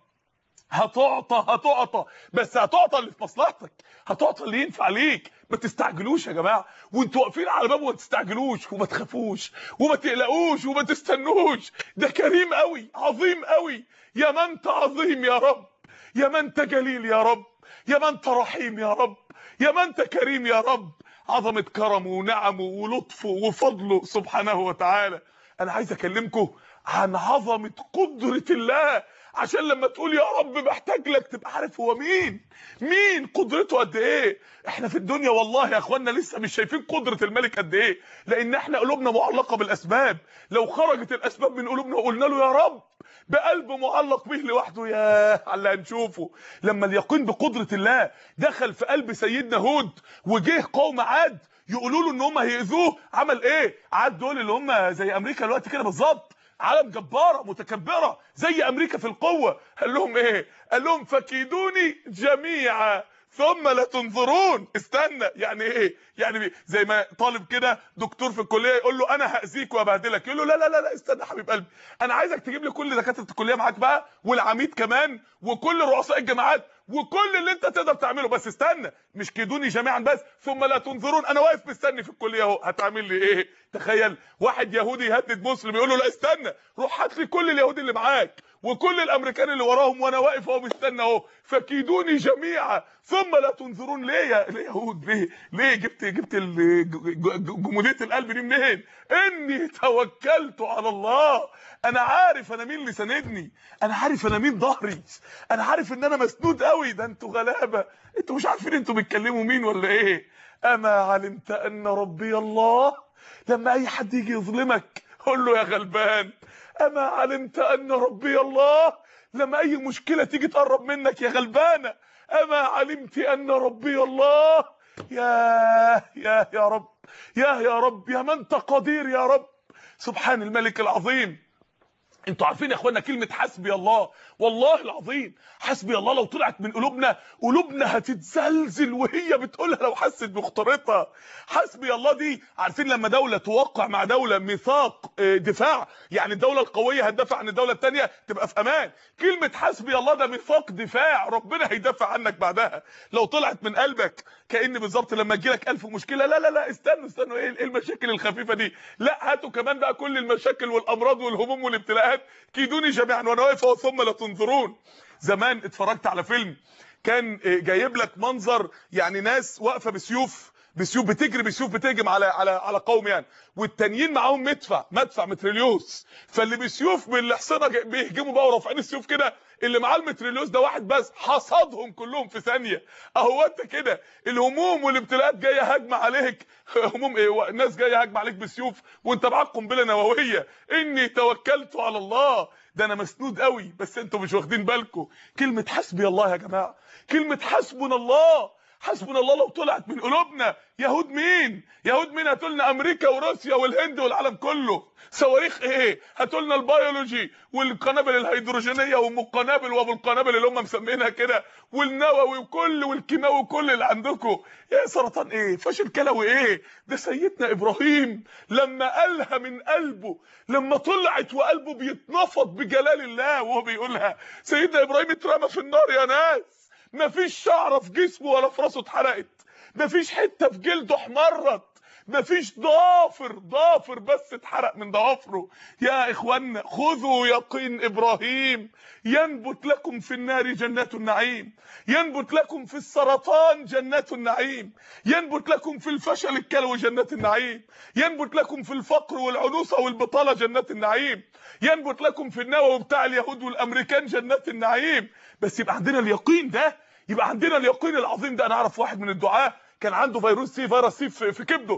هتعطى، بس هتعطى اللي في مصلحتك، هتعطى اللي ينفع ليك. ما تستعجلوش يا جماعه وانتوا واقفين على بابه، ما تستعجلوش وما تخافوش وما تقلقوش وما تستنوش. ده كريم قوي عظيم قوي. يا ما انت عظيم يا رب، يا ما انت جليل يا رب، يا ما انت رحيم يا رب، يا ما انت كريم يا رب. عظمه كرمه ونعمه ولطفه وفضله سبحانه وتعالى. انا عايز اكلمكم عن عظمه قدره الله، عشان لما تقول يا رب محتاج لك تبقى عارف هو مين قدرته قد ايه. احنا في الدنيا والله يا اخوانا لسه مش شايفين قدره الملك قد ايه، لان احنا قلوبنا معلقه بالاسباب. لو خرجت الاسباب من قلوبنا وقلنا له يا رب بقلب معلق به لوحده، يا على اللي هنشوفه. لما اليقين بقدره الله دخل في قلب سيدنا هود وجه قوم عاد يقولوا له ان هم هيأذوه، عمل ايه؟ عاد دول اللي هم زي امريكا دلوقتي كده بالظبط، عالم جباره متكبره زي امريكا في القوه. قال لهم ايه؟ قال لهم فكيدوني جميعا ثم لا تنظرون. استنى، يعني ايه؟ يعني زي ما طالب كده دكتور في الكليه يقول له انا هاذيك وابهدلك، يقول له لا لا لا لا استنى يا حبيب قلبي، انا عايزك تجيب لي كل دكاتره الكليه معاك بقى، والعميد كمان، وكل رؤساء الجامعات، وكل اللي انت تقدر تعمله، بس استنى، مش كيدوني جميعا بس ثم لا تنظرون. انا واقف مستني في الكليه اهو، هتعمل لي ايه؟ تخيل واحد يهودي يهدد مسلم يقول له لا استنى، روح هات لي كل اليهود اللي معاك وكل الامريكان اللي وراهم وانا واقف اهو مستني اهو، فكيدوني جميعا ثم لا تنظرون. ليه يا يهود؟ ليه جبت جموديه القلب دي منين؟ اني توكلت على الله. انا عارف انا مين اللي ساندني، انا عارف انا مين ظهري، انا عارف ان انا مسنود قوي. ده انتوا غلابه، انتوا مش عارفين انتوا بتكلموا مين ولا ايه؟ اما علمت ان ربي الله. لما اي حد يجي يظلمك قول له يا غلبان اما علمت ان ربي الله. لما اي مشكله تيجي تقرب منك يا غلبانه اما علمت ان ربي الله. يا رب، يا رب، يا من انت قدير يا رب. سبحان الملك العظيم. انتوا عارفين يا اخوانا كلمه حسبي الله، والله العظيم حسبي الله لو طلعت من قلوبنا هتتزلزل وهي بتقولها لو حست بخطورتها. حسبي الله دي، عارفين لما دوله توقع مع دوله ميثاق دفاع، يعني الدوله القويه هتدافع عن الدوله الثانيه تبقى في امان. كلمه حسبي الله ده ميثاق دفاع، ربنا هيدافع عنك بعدها لو طلعت من قلبك. كأن بالظبط لما تجيلك 1000 مشكله، لا لا لا استنوا ايه المشاكل الخفيفه دي؟ لا هاتوا كمان بقى كل المشاكل والامراض والهموم والابتلاءات. كيدوني جميعا وانا واقف اهو ثم لا تنظرون. زمان اتفرجت على فيلم كان جايب لك منظر يعني ناس واقفه بسيوف بتجري بسيوف بتهجم على قوم يعني، والتانيين معاهم مدفع متريليوس، فاللي بسيوف بالحصنه بيهجموا بقى ورافعين السيوف كده، اللي معاه المتريليوس ده واحد بس حصدهم كلهم في ثانيه. اهو انت كده الهموم والابتلاءات جايه هجمه عليك. هموم ايه؟ الناس جايه هجمه عليك بسيوف وانت معاك قنبله نوويه. اني توكلت على الله، ده انا مسنود قوي، بس انتوا مش واخدين بالكم. كلمه حسبي الله يا جماعه، كلمه حسبنا الله، حسبنا الله لو طلعت من قلوبنا. يهود مين هاتولنا امريكا وروسيا والهند والعالم كله. صواريخ ايه؟ هاتولنا البيولوجي والقنابل الهيدروجينيه وام القنابل وابو القنابل اللي هم مسمينها كده، والنووي والكيماوي وكل اللي عندكم. ايه سرطان ايه؟ فشل كلوي ايه؟ ده سيدنا ابراهيم لما قالها من قلبه، لما طلعت وقلبه بيتنفض بجلال الله وهو بيقولها. سيدنا ابراهيم اترمى في النار يا ناس، مفيش شعره في جسمه ولا في راسه اتحرقت، مفيش حته في جلده احمرت، مفيش ضافر بس اتحرق من ضوافره. يا اخوانا خذوا يقين ابراهيم، ينبت لكم في النار جنات النعيم، ينبت لكم في السرطان جنات النعيم، ينبت لكم في الفشل الكلوي جنات النعيم، ينبت لكم في الفقر والعنوسه والبطاله جنات النعيم، ينبت لكم في النووي بتاع اليهود والامريكان جنات النعيم. بس يبقى عندنا اليقين ده، يبقى عندنا اليقين العظيم ده. انا اعرف واحد من الدعاه كان عنده فيروس سي في كبده،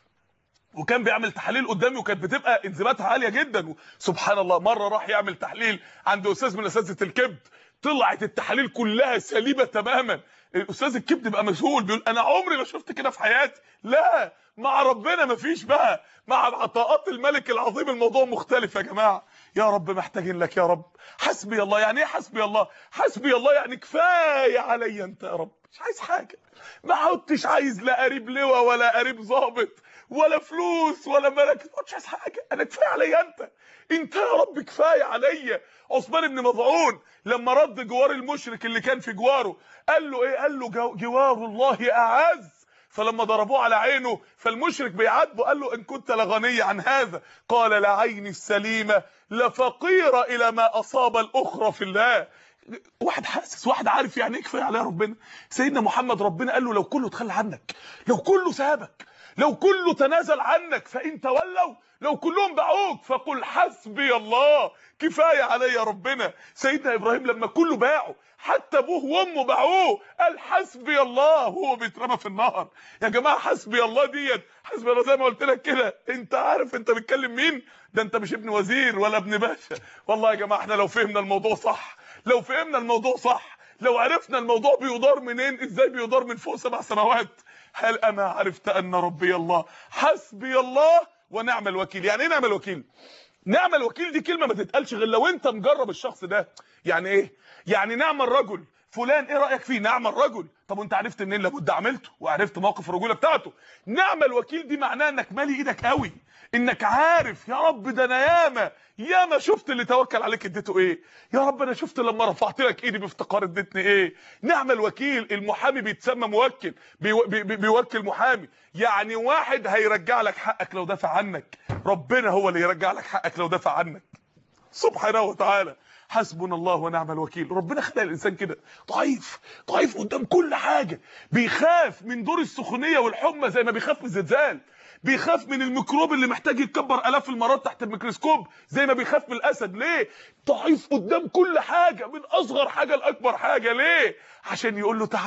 وكان بيعمل تحاليل قدامي وكانت بتبقى انزيماتها عاليه جدا. سبحان الله، مره راح يعمل تحليل عند استاذ من اساتذه الكبد، طلعت التحاليل كلها سليمه تماما. الاستاذ الكبد بقى مذهول، بيقول انا عمري ما شفت كده في حياتي. لا، مع ربنا مفيش بقى، مع عطاءات الملك العظيم الموضوع مختلف يا جماعه. يا رب محتاجين لك يا رب. حسبي الله، يعني ايه حسبي الله؟ حسبي الله يعني كفايه عليا انت يا رب، مش عايز حاجه، ما عدتش عايز لا قريب لواء ولا قريب ضابط ولا فلوس ولا ملك، مش عايز حاجه، انا كفايه عليا انت يا رب، كفايه عليا. عثمان بن مظعون لما رد جوار المشرك اللي كان في جواره، قال له ايه؟ قال له جوار الله اعز. فلما ضربوه على عينه فالمشرك بيعاتبه، قال له ان كنت لغني عن هذا، قال لعيني السليمه لفقيره الى ما اصاب الاخرى في الله. واحد حاسس، واحد عارف يعني ايه كفايه عليه ربنا. سيدنا محمد ربنا قال له لو كله تخلى عنك، لو كله سابك، لو كله تنازل عنك، فان تولوا، لو كلهم باعوك فقل حسبي الله، كفايه عليا ربنا. سيدنا ابراهيم لما كله باعه، حتى ابوه وامه باعوه، قال حسبي الله وهو بيترمى في النهر. يا جماعه حسبي الله ديت، حسبي الله زي ما قلت لك كده، انت عارف انت بتكلم مين؟ ده انت مش ابن وزير ولا ابن باشا. والله يا جماعه احنا لو فهمنا الموضوع صح، لو فهمنا الموضوع صح، لو عرفنا الموضوع بيدار منين، ازاي بيدار من فوق 7 سماوات. هل انا عرفت ان ربي الله، حسبي الله ونعم الوكيل. يعني ايه نعم الوكيل؟ نعم الوكيل دي كلمه ما تتقالش غير لو انت مجرب الشخص ده. يعني ايه؟ يعني نعم الرجل فلان، ايه رايك فيه؟ نعم الرجل. طب وانت عرفت منين؟ لابد عملته وعرفت موقف الرجوله بتاعته. نعم الوكيل دي معناها انك مالي ايدك قوي، انك عارف يا رب ده انا ياما شفت اللي توكل عليك اديته ايه، يا رب انا شفت لما رفعت لك ايدي بافتقار اديتني ايه. نعم الوكيل. المحامي بيتسمى موكل، بيوكل محامي. يعني واحد هيرجع لك حقك لو دافع عنك، ربنا هو اللي يرجع لك حقك لو دافع عنك سبحانه وتعالى. حسبنا الله ونعم الوكيل. ربنا خلق الانسان كده ضعيف، ضعيف قدام كل حاجه، بيخاف من دور السخونيه والحمى زي ما بيخاف من الزلزال، بيخاف من الميكروب اللي محتاج يتكبر الاف المرات تحت الميكروسكوب زي ما بيخاف من الاسد. ليه؟ ضعيف قدام كل حاجه، من اصغر حاجه لاكبر حاجه. ليه؟ عشان يقول له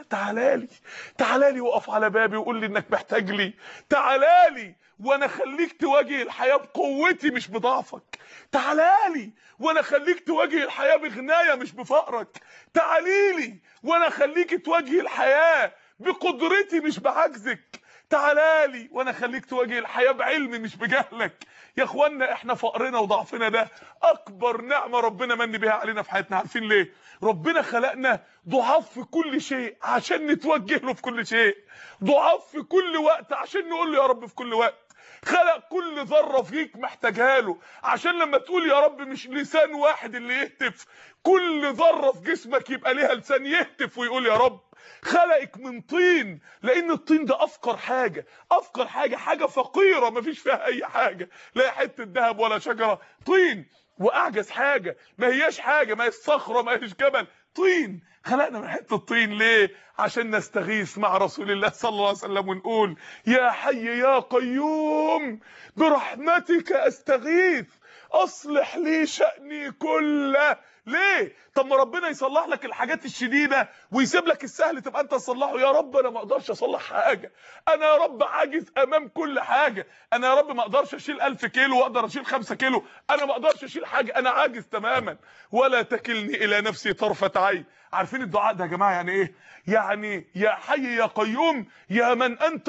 تعالى لي وقف على بابي وقول لي انك محتاج لي، تعالى لي وانا خليك تواجه الحياه بقوتي مش بضعفك، تعالى لي وانا خليك تواجه الحياه بغنايه مش بفقرك، تعالي لي وانا خليك تواجه الحياه بقدرتي مش بعجزك، تعالى لي وانا خليك تواجه الحياه بعلمي مش بجهلك. يا اخوانا احنا فقرنا وضعفنا ده اكبر نعمه ربنا من بيها علينا في حياتنا. عارفين ليه؟ ربنا خلقنا ضعاف في كل شيء عشان نتوجه له في كل شيء، ضعاف في كل وقت عشان نقول له يا رب في كل وقت. خلق كل ذره فيك محتاجها له عشان لما تقول يا رب مش لسان واحد اللي يهتف، كل ذره في جسمك يبقى ليها لسان يهتف ويقول يا رب. خلقك من طين، لان الطين ده افقر حاجه، حاجه فقيره مفيش فيها اي حاجه، لا حته ذهب ولا شجره، طين. واعجز حاجه ما هياش حاجه، ما هيش صخره، ما هيش جبل، طين. خلقنا من حته الطين ليه؟ عشان نستغيث مع رسول الله صلى الله عليه وسلم ونقول يا حي يا قيوم برحمتك استغيث اصلح لي شأني كله. ليه؟ طب ما ربنا يصلح لك الحاجات الشديده ويسيب لك السهل تبقى انت تصلحه. يا رب انا ما اقدرش اصلح حاجه، انا يا رب عاجز امام كل حاجه، انا يا رب ما اقدرش اشيل 1000 كيلو واقدر اشيل 5 كيلو، انا ما اقدرش اشيل حاجه، انا عاجز تماما. ولا تكلني الى نفسي طرفه عين. عارفين الدعاء ده يا جماعه يعني ايه؟ يعني يا حي يا قيوم يا من انت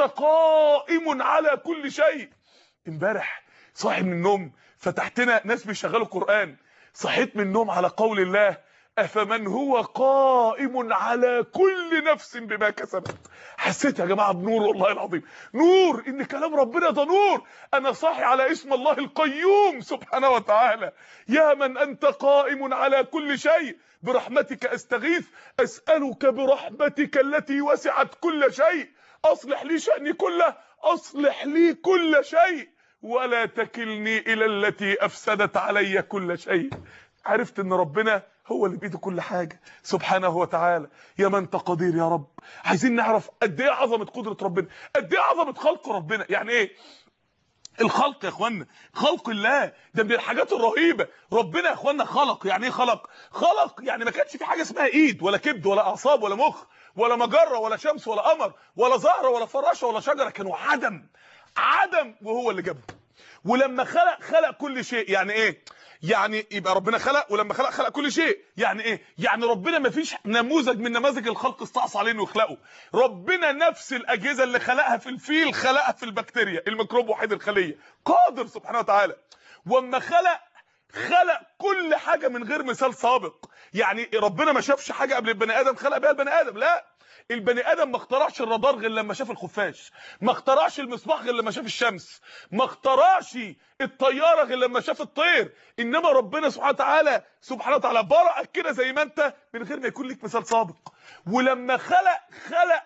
قائم على كل شيء. امبارح صاحي من النوم فتحتنا ناس بيشغلوا قرآن، صحيت من النوم على قول الله افمن هو قائم على كل نفس بما كسبت. حسيت يا جماعه بنور والله العظيم، نور، ان كلام ربنا ده نور. انا صاحي على اسم الله القيوم سبحانه وتعالى. يا من انت قائم على كل شيء برحمتك استغيث اسالك برحمتك التي وسعت كل شيء اصلح لي شأني كله، اصلح لي كل شيء ولا تكلني الى التي افسدت علي كل شيء. عرفت ان ربنا هو اللي بايده كل حاجه سبحانه وتعالى. يا من تقدير يا رب. عايزين نعرف قد ايه عظمه قدره ربنا، قد ايه عظمه خلق ربنا. يعني ايه؟ الخلق يا اخوانا، خلق الله ده من الحاجات الرهيبه. ربنا يا اخوانا خلق. يعني ايه خلق؟ خلق يعني ما كانش في حاجه اسمها ايد ولا كبد ولا اعصاب ولا مخ ولا مجره ولا شمس ولا قمر ولا زهره ولا فراشه ولا شجره، كانوا عدم. عدم وهو اللي جابهم. ولما خلق كل شيء. يعني ايه؟ يعني يبقى ربنا خلق، ولما خلق كل شيء. يعني ايه؟ يعني ربنا ما فيش نموذج من نماذج الخلق استعصى عليه انه يخلقه. ربنا نفس الاجهزه اللي خلقها في الفيل خلقها في البكتيريا، الميكروب وحيد الخليه. قادر سبحانه وتعالى. واما خلق كل حاجه من غير مثال سابق. يعني ربنا ما شافش حاجه قبل البني ادم خلق بيها البني ادم، لا. البني ادم ما اخترعش الرادار غير لما شاف الخفاش، ما اخترعش المصباح غير لما شاف الشمس، ما اخترعش الطياره غير لما شاف الطير. انما ربنا سبحانه وتعالى برأك كده زي ما انت من غير ما يكون لك مثال سابق. ولما خلق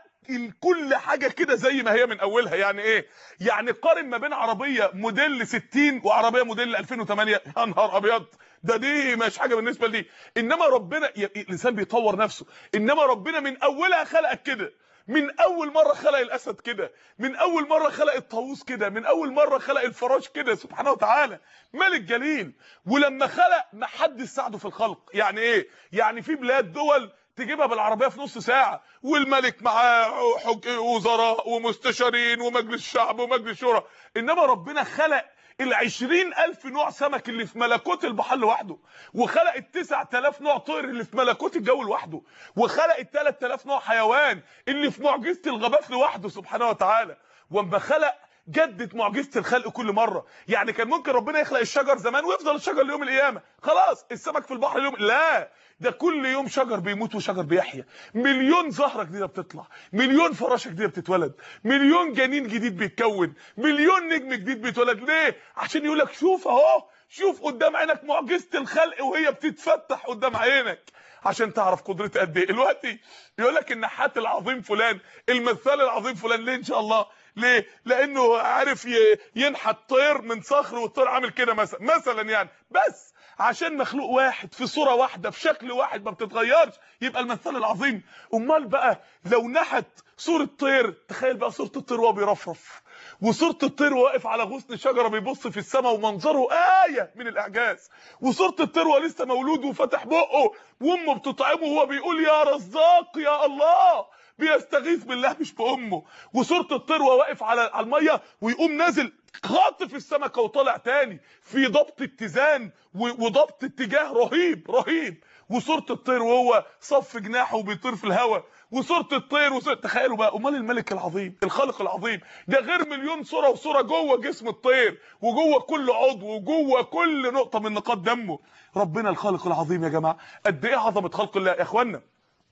كل حاجه كده زي ما هي من اولها. يعني ايه؟ يعني قارن ما بين عربيه موديل 60 وعربيه موديل 2008. يا نهار ابيض، دي مش حاجه بالنسبه لدي. انما ربنا الانسان بيطور نفسه. انما ربنا من اولها خلقك كده. من اول مره خلق الاسد كده، من اول مره خلق الطاووس كده، من اول مره خلق الفراش كده سبحانه وتعالى. ملك جليل. ولما خلق ما حد ساعده في الخلق. يعني ايه؟ يعني في بلاد دول تجيبها بالعربيه في نص ساعه، والملك معاه وزراء ومستشارين ومجلس شعب ومجلس شورى. انما ربنا خلق ال20,000 نوع سمك اللي في ملكوت البحر لوحده، وخلق ال9,000 نوع طير اللي في ملكوت الجو لوحده، وخلق ال3,000 نوع حيوان اللي في معجزه الغابات لوحده سبحانه وتعالى. واما خلق جدت معجزه الخلق كل مره. يعني كان ممكن ربنا يخلق الشجر زمان ويفضل الشجر ليوم القيامه، خلاص السمك في البحر اليوم، لا، ده كل يوم شجر بيموت وشجر بيحيا. مليون زهره جديده بتطلع، مليون فراشه جديده بتتولد، مليون جنين جديد بيتكون، مليون نجم جديد بيتولد. ليه؟ عشان يقول لك شوف اهو، شوف قدام عينك معجزه الخلق وهي بتتفتح قدام عينك عشان تعرف قدرتي قد ايه. دلوقتي يقول لك النحات العظيم فلان، المثال العظيم فلان. ليه ان شاء الله؟ ليه؟ لانه عارف ينحت طير من صخر، والطير عامل كده مثلا يعني، بس عشان مخلوق واحد في صوره واحده في شكل واحد ما بتتغيرش يبقى المثال العظيم. امال بقى لو نحت صوره طير، تخيل بقى صوره الطير وهو بيرفرف، وصوره الطير واقف على غصن شجره بيبص في السماء ومنظره ايه من الاعجاز، وصوره الطير وهو لسه مولود وفتح بقه وامه بتطعمه وهو بيقول يا رزاق يا الله، بيستغيث بالله مش بامه، وصوره الطير وهو واقف على الميه ويقوم نازل خاطف السمكه وطالع تاني في ضبط اتزان وضبط اتجاه رهيب رهيب، وصوره الطير وهو صف جناحه وبيطير في الهواء، وصوره الطير تخيلوا بقى. امال الملك العظيم الخالق العظيم ده غير مليون صوره وصوره جوه جسم الطير وجوه كل عضو وجوه كل نقطه من نقاط دمه. ربنا الخالق العظيم يا جماعه قد ايه عظمه خلق الله يا اخوانا.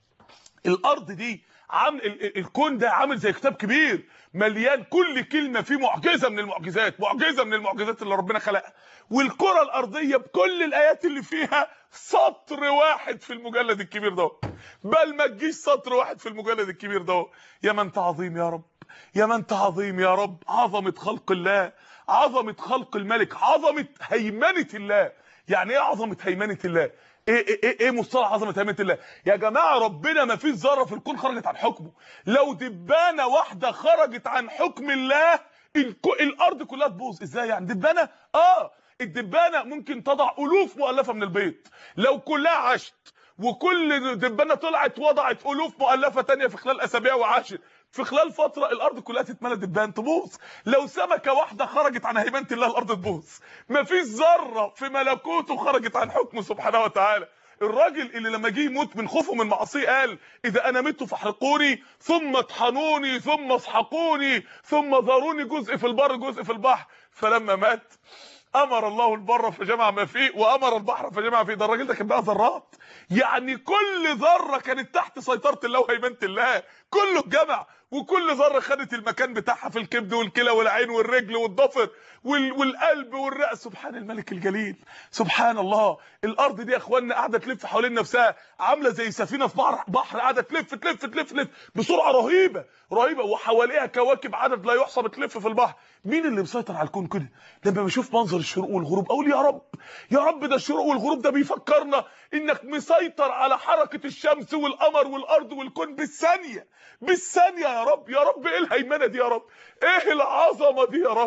الارض دي الكون ده عامل زي كتاب كبير مليان كل كلمه فيه معجزه من المعجزات، معجزه من المعجزات اللي ربنا خلقها. والكره الارضيه بكل الايات اللي فيها سطر واحد في المجلد الكبير ده، بل ما تجيش سطر واحد في المجلد الكبير ده. يا من انت عظيم يا رب، يا من انت عظيم يا رب. عظمه خلق الله، عظمه خلق الملك، عظمه هيمنه الله. يعني ايه عظمه هيمنه الله؟ ايه مصطلح عظمه هيمنه الله يا جماعه؟ ربنا ما فيش ذره في الكون خرجت عن حكمه. لو دبانه واحده خرجت عن حكم الله الارض كلها تبوظ. ازاي يعني دبانه؟ الدبانه ممكن تضع الوف مؤلفه من البيض. لو كلها عاشت وكل دبانه طلعت وضعت الوف مؤلفه ثانيه في خلال اسابيع وعاشت، في خلال فتره الارض كلها تتملى دبان تبوظ. لو سمكه واحده خرجت عن هيمنه الله الارض تبوظ. مفيش ذره في ملكوته خرجت عن حكمه سبحانه وتعالى. الراجل اللي لما جه يموت من خوفه من معصيه قال اذا انا مت فاحرقوني ثم اطحنوني ثم اسحقوني ثم ذروني جزء في البر جزء في البحر. فلما مات امر الله البر فجمع ما فيه وامر البحر فجمع فيه. ده الراجل ده كان بقى ذرات، يعني كل ذره كانت تحت سيطره الله وهيمنه الله، كله اتجمع وكل ذره خدت المكان بتاعها في الكبد والكلى والعين والرجل والضفر والقلب والرأس. سبحان الملك الجليل، سبحان الله. الارض دي يا اخوانا قاعده تلف حوالين نفسها، عامله زي سفينه في بحر قاعده تلف تلف تلف تلف بسرعه رهيبه رهيبه، وحواليها كواكب عدد لا يحصى بتلف في البحر. مين اللي مسيطر على الكون كده؟ لما بشوف منظر الشروق والغروب اقول يا رب يا رب، ده الشروق والغروب ده بيفكرنا انك مسيطر على حركه الشمس والقمر والارض والكون بالثانيه بالثانيه. يا رب يا رب، ايه الهيمنه دي يا رب؟ ايه العظمه دي يا رب؟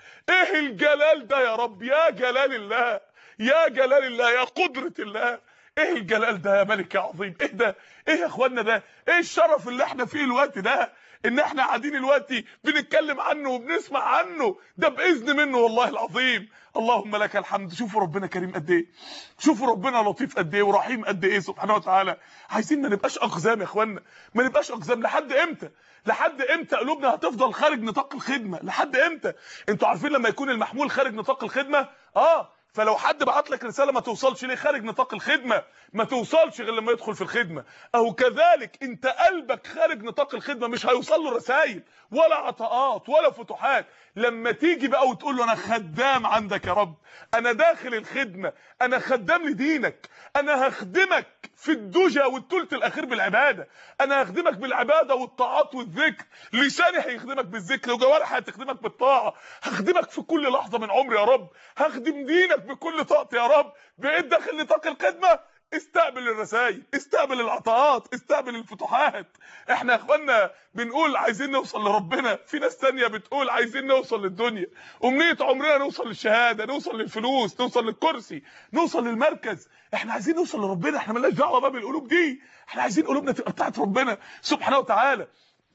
ايه الجلال ده يا رب، يا جلال الله، يا جلال الله، يا قدرة الله، ايه الجلال ده يا ملك يا عظيم، ايه ده، ايه يا اخوانا ده، ايه الشرف اللي احنا فيه الوقت ده، ان احنا قاعدين دلوقتي بنتكلم عنه وبنسمع عنه، ده باذن منه والله العظيم. اللهم لك الحمد. شوفوا ربنا كريم قد ايه، شوفوا ربنا لطيف قد ايه ورحيم قد ايه سبحانه وتعالى. عايزين ما نبقاش اقزام يا اخوانا، ما نبقاش اقزام. لحد امتى؟ لحد امتى قلوبنا هتفضل خارج نطاق الخدمه؟ لحد امتى؟ انتوا عارفين لما يكون المحمول خارج نطاق الخدمه، فلو حد بعت لك رساله ما توصلش ليه؟ خارج نطاق الخدمه، ما توصلش غير لما يدخل في الخدمه. او كذلك انت قلبك خارج نطاق الخدمه، مش هيوصل له رسائل ولا عطاءات ولا فتوحات. لما تيجي بقى وتقول له انا خدام عندك يا رب، انا داخل الخدمه، انا خدام لدينك، انا هخدمك في الدجى والثلث الاخير بالعباده، انا هخدمك بالعباده والطاعات والذكر، لساني هيخدمك بالذكر وجوارحي هتخدمك بالطاعه، هخدمك في كل لحظه من عمري يا رب، هخدم دينك بكل طاقتي يا رب. بقيت داخل نطاق الخدمه، استقبل الرسائل، استقبل العطاءات، استقبل الفتوحات. احنا يا اخوانا بنقول عايزين نوصل لربنا، في ناس تانية بتقول عايزين نوصل للدنيا، امنية عمرنا نوصل للشهادة، نوصل للفلوس، نوصل للكرسي، نوصل للمركز. احنا عايزين نوصل لربنا، احنا مالناش دعوة بقى بالقلوب دي، احنا عايزين قلوبنا تبقى بتاعت ربنا سبحانه وتعالى،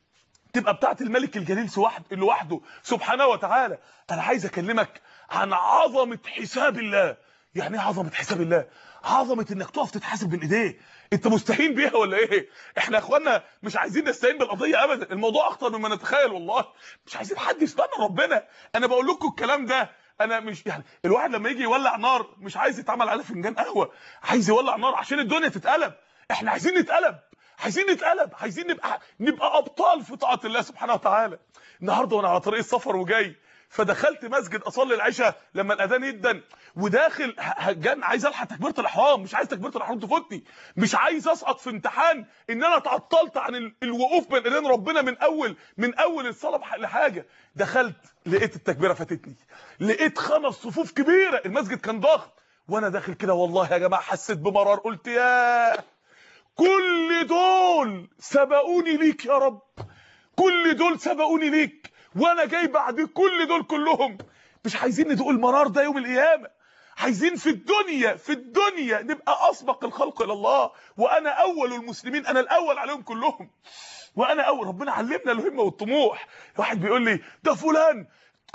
تبقى بتاعت الملك الجليل لوحده سبحانه وتعالى. انا عايز اكلمك عن عظمة حساب الله. يعني ايه عظمة حساب الله؟ عظمة انك تقف تتحاسب بين ايديه. انت مستهين بيها ولا ايه؟ احنا يا اخوانا مش عايزين نستهين بالقضية ابدا، الموضوع اخطر مما نتخيل والله. مش عايزين حد يستنى ربنا. انا بقول لكم الكلام ده، انا مش يعني الواحد لما يجي يولع نار مش عايز يتعمل على فنجان قهوة، عايز يولع نار عشان الدنيا تتقلب. احنا عايزين نتقلب، عايزين نتقلب، عايزين نبقى ابطال في طاعه الله سبحانه وتعالى. النهارده وانا على طريق السفر وجاي، فدخلت مسجد اصلي العشاء لما الاذان يدن، وداخل هجان عايز الحق تكبيره الاحرام، مش عايز تكبيره الاحرام تفوتني، مش عايز اسقط في امتحان ان انا اتعطلت عن الوقوف بين ايدين ربنا من اول الصلاه لحاجه. دخلت لقيت التكبيره فاتتني، لقيت 5 صفوف كبيره، المسجد كان ضخم، وانا داخل كده والله يا جماعه حسيت بمرار، قلت يا كل دول سبقوني ليك يا رب، كل دول سبقوني ليك، وانا جاي بعد كل دول كلهم. مش عايزين ندوق المرار ده يوم القيامه، عايزين في الدنيا نبقى اسبق الخلق الى الله، وانا اول المسلمين، انا الاول عليهم كلهم، وانا اول. ربنا علمنا الهمه والطموح. واحد بيقول لي ده فلان